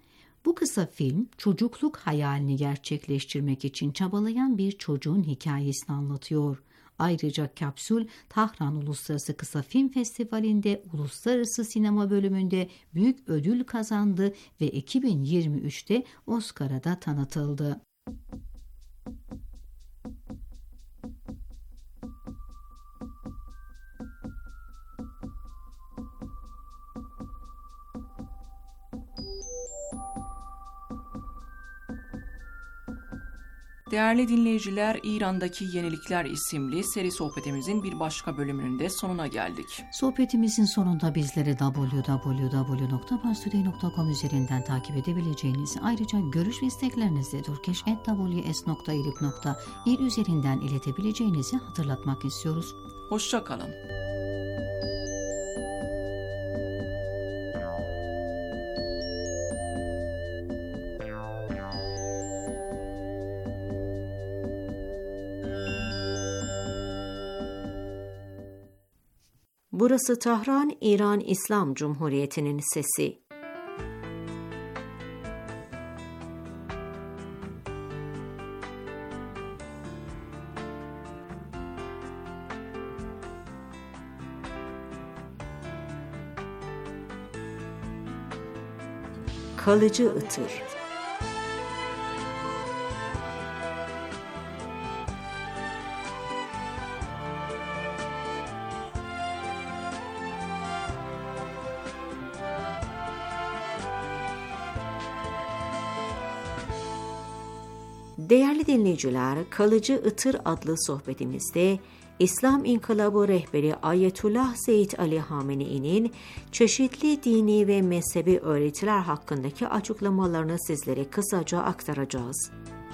Bu kısa film, çocukluk hayalini gerçekleştirmek için çabalayan bir çocuğun hikayesini anlatıyor. Ayrıca Kapsül, Tahran Uluslararası Kısa Film Festivali'nde Uluslararası Sinema bölümünde büyük ödül kazandı ve iki bin yirmi üçte Oscar'a da tanıtıldı. Değerli dinleyiciler, İran'daki Yenilikler isimli seri sohbetimizin bir başka bölümünün de sonuna geldik. Sohbetimizin sonunda bizleri double-u double-u double-u nokta parstoday nokta com üzerinden takip edebileceğinizi, ayrıca görüş ve isteklerinizi turkish at w s nokta irib nokta ir üzerinden iletebileceğinizi hatırlatmak istiyoruz. Hoşça kalın. Burası Tahran, İran İslam Cumhuriyeti'nin sesi. Kalıcı ıtır. Değerli dinleyiciler, Kalıcı Itır adlı sohbetimizde İslam İnkılabı rehberi Ayetullah Seyyid Ali Hamenei'nin çeşitli dini ve mezhebi öğretiler hakkındaki açıklamalarını sizlere kısaca aktaracağız.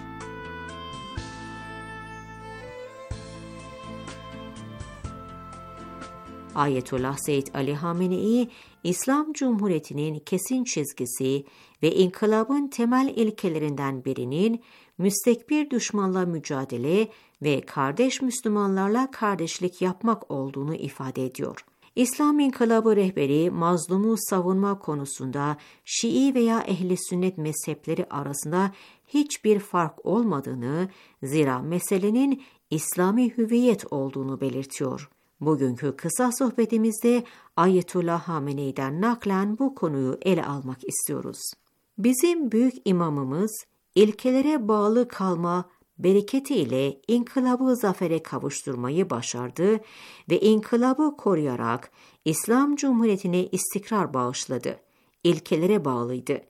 Ayetullah Seyyid Ali Hamenei, İslam Cumhuriyeti'nin kesin çizgisi ve inkılabın temel ilkelerinden birinin müstekbir düşmanla mücadele ve kardeş Müslümanlarla kardeşlik yapmak olduğunu ifade ediyor. İslam İnkılabı rehberi mazlumu savunma konusunda Şii veya Ehli Sünnet mezhepleri arasında hiçbir fark olmadığını, zira meselenin İslami hüviyet olduğunu belirtiyor. Bugünkü kısa sohbetimizde Ayetullah Hamenei'den naklen bu konuyu ele almak istiyoruz. Bizim büyük imamımız, ilkelere bağlı kalma bereketiyle inkılabı zafere kavuşturmayı başardı ve inkılabı koruyarak İslam Cumhuriyeti'ne istikrar bağışladı. İlkelere bağlıydı.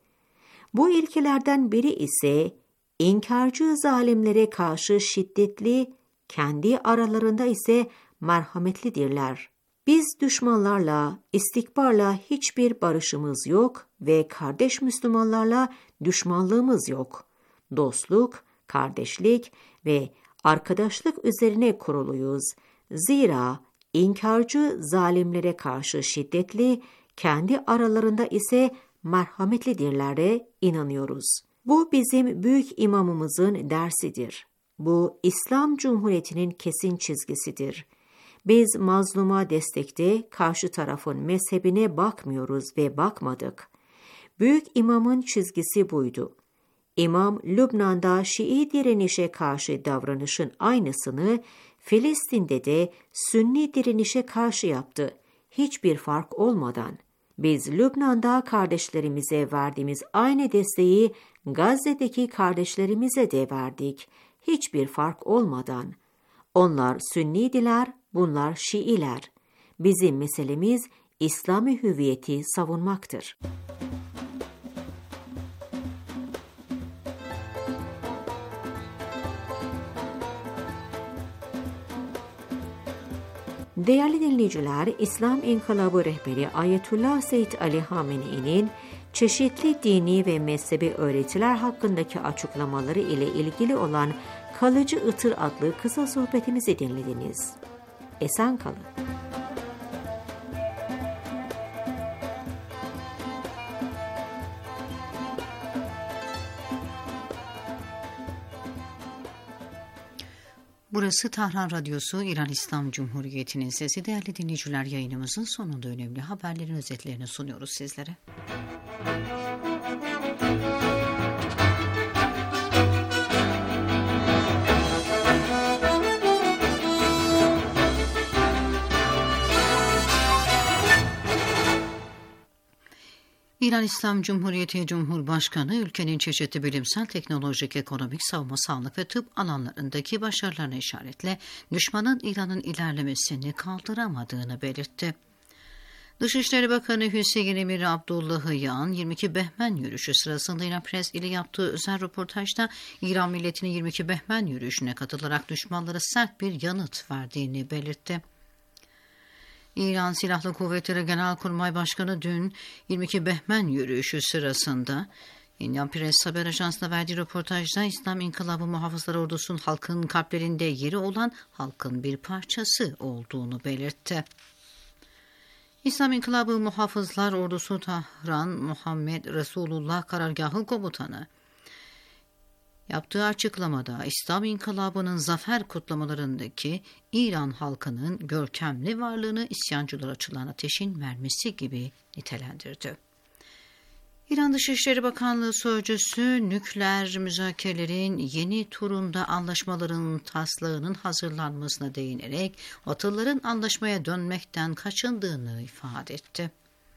Bu ilkelerden biri ise inkarcı zalimlere karşı şiddetli, kendi aralarında ise merhametlidirler. Biz düşmanlarla, istikbarla hiçbir barışımız yok ve kardeş Müslümanlarla düşmanlığımız yok. Dostluk, kardeşlik ve arkadaşlık üzerine kuruluyuz. Zira inkarcı zalimlere karşı şiddetli, kendi aralarında ise merhametlidirlere inanıyoruz. Bu bizim büyük imamımızın dersidir. Bu İslam Cumhuriyeti'nin kesin çizgisidir. Biz mazluma destekte karşı tarafın mezhebine bakmıyoruz ve bakmadık. Büyük imamın çizgisi buydu. İmam, Lübnan'da Şii direnişe karşı davranışın aynısını Filistin'de de Sünni direnişe karşı yaptı. Hiçbir fark olmadan. Biz Lübnan'da kardeşlerimize verdiğimiz aynı desteği Gazze'deki kardeşlerimize de verdik. Hiçbir fark olmadan. Onlar Sünnidiler, bunlar Şiiler. Bizim meselemiz İslami hüviyeti savunmaktır. Değerli dinleyiciler, İslam İnkılabı rehberi Ayetullah Seyyid Ali Hamenei'nin çeşitli dini ve mezhebi öğretiler hakkındaki açıklamaları ile ilgili olan Kalıcı Itır adlı kısa sohbetimizi dinlediniz. Esen kalın. Burası Tahran Radyosu, İran İslam Cumhuriyeti'nin sesi. Değerli dinleyiciler, yayınımızın sonunda önemli haberlerin özetlerini sunuyoruz sizlere. İran İslam Cumhuriyeti Cumhurbaşkanı, ülkenin çeşitli bilimsel, teknolojik, ekonomik, savunma, sağlık ve tıp alanlarındaki başarılarına işaretle düşmanın İran'ın ilerlemesini kaldıramadığını belirtti. Dışişleri Bakanı Hüseyin Emir Abdullahiyan, yirmi iki Behmen yürüyüşü sırasında İran Press ile yaptığı özel röportajda İran milletinin yirmi iki Behmen yürüyüşüne katılarak düşmanlara sert bir yanıt verdiğini belirtti. İran Silahlı Kuvvetleri Genelkurmay Başkanı dün yirmi iki Behmen yürüyüşü sırasında İran Press haber ajansına verdiği röportajda İslam İnkılabı Muhafızları Ordusu'nun halkın kalplerinde yeri olan halkın bir parçası olduğunu belirtti. İslam İnkılabı Muhafızlar Ordusu Tahran Muhammed Resulullah Karargahı Komutanı Yaptığı açıklamada İslam İnkılabı'nın zafer kutlamalarındaki İran halkının görkemli varlığını isyancılara açılan ateşin mermisi gibi nitelendirdi. İran Dışişleri Bakanlığı Sözcüsü, nükleer müzakerelerin yeni turunda anlaşmaların taslağının hazırlanmasına değinerek Batılıların anlaşmaya dönmekten kaçındığını ifade etti.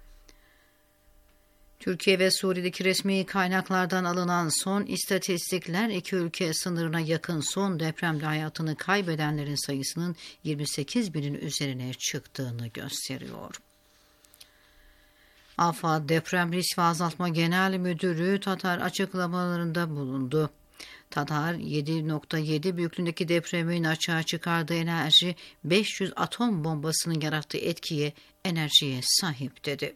Türkiye ve Suriye'deki resmi kaynaklardan alınan son istatistikler iki ülke sınırına yakın son depremde hayatını kaybedenlerin sayısının yirmi sekiz binin üzerine çıktığını gösteriyor. AFAD Deprem Risk ve Azaltma Genel Müdürü Tatar açıklamalarında bulundu. Tatar yedi nokta yedi büyüklüğündeki depremin açığa çıkardığı enerji beş yüz atom bombasının yarattığı etkiye, enerjiye sahip dedi.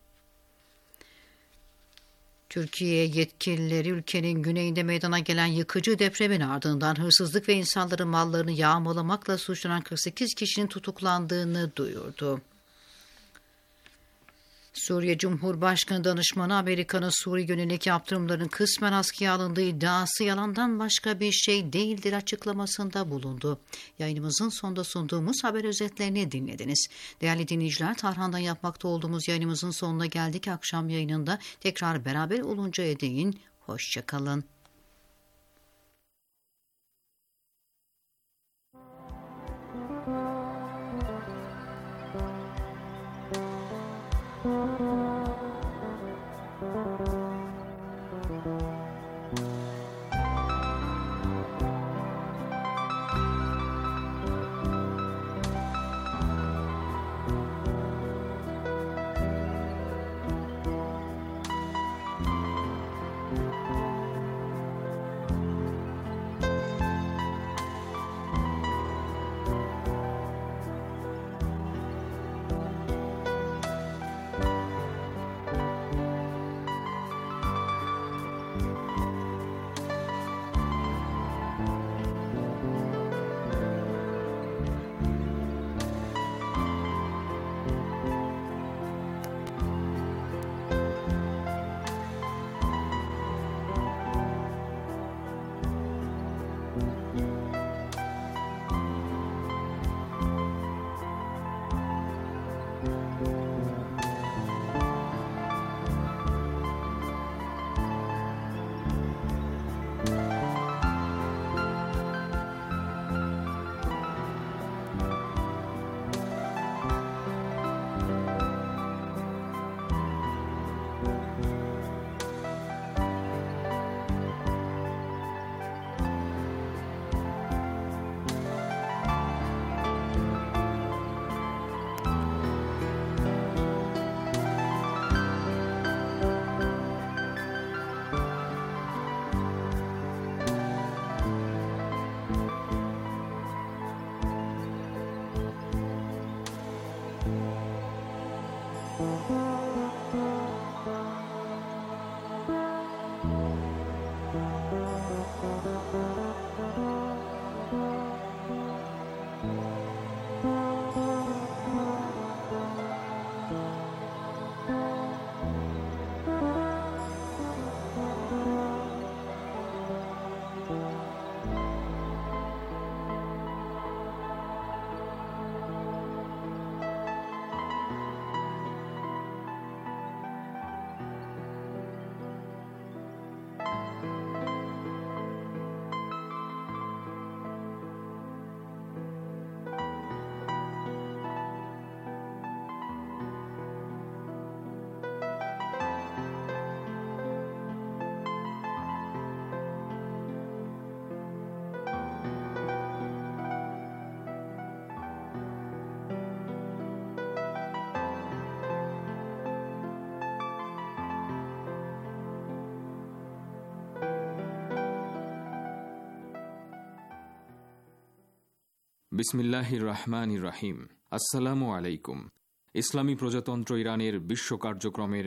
Türkiye yetkilileri ülkenin güneyinde meydana gelen yıkıcı depremin ardından hırsızlık ve insanların mallarını yağmalamakla suçlanan kırk sekiz kişinin tutuklandığını duyurdu. Suriye Cumhurbaşkanı Danışmanı, Amerika'nın Suriye yönelik yaptırımların kısmen askıya alındığı iddiası yalandan başka bir şey değildir açıklamasında bulundu. Yayınımızın sonunda sunduğumuz haber özetlerini dinlediniz. Değerli dinleyiciler, Tahran'dan yapmakta olduğumuz yayınımızın sonuna geldik. Akşam yayınında tekrar beraber oluncaya değin hoşça kalın. বিসমিল্লাহির রহমানির রহিম। আসসালামু আলাইকুম। ইসলামী প্রজাতন্ত্র ইরানের বিশ্ব কার্যক্রমের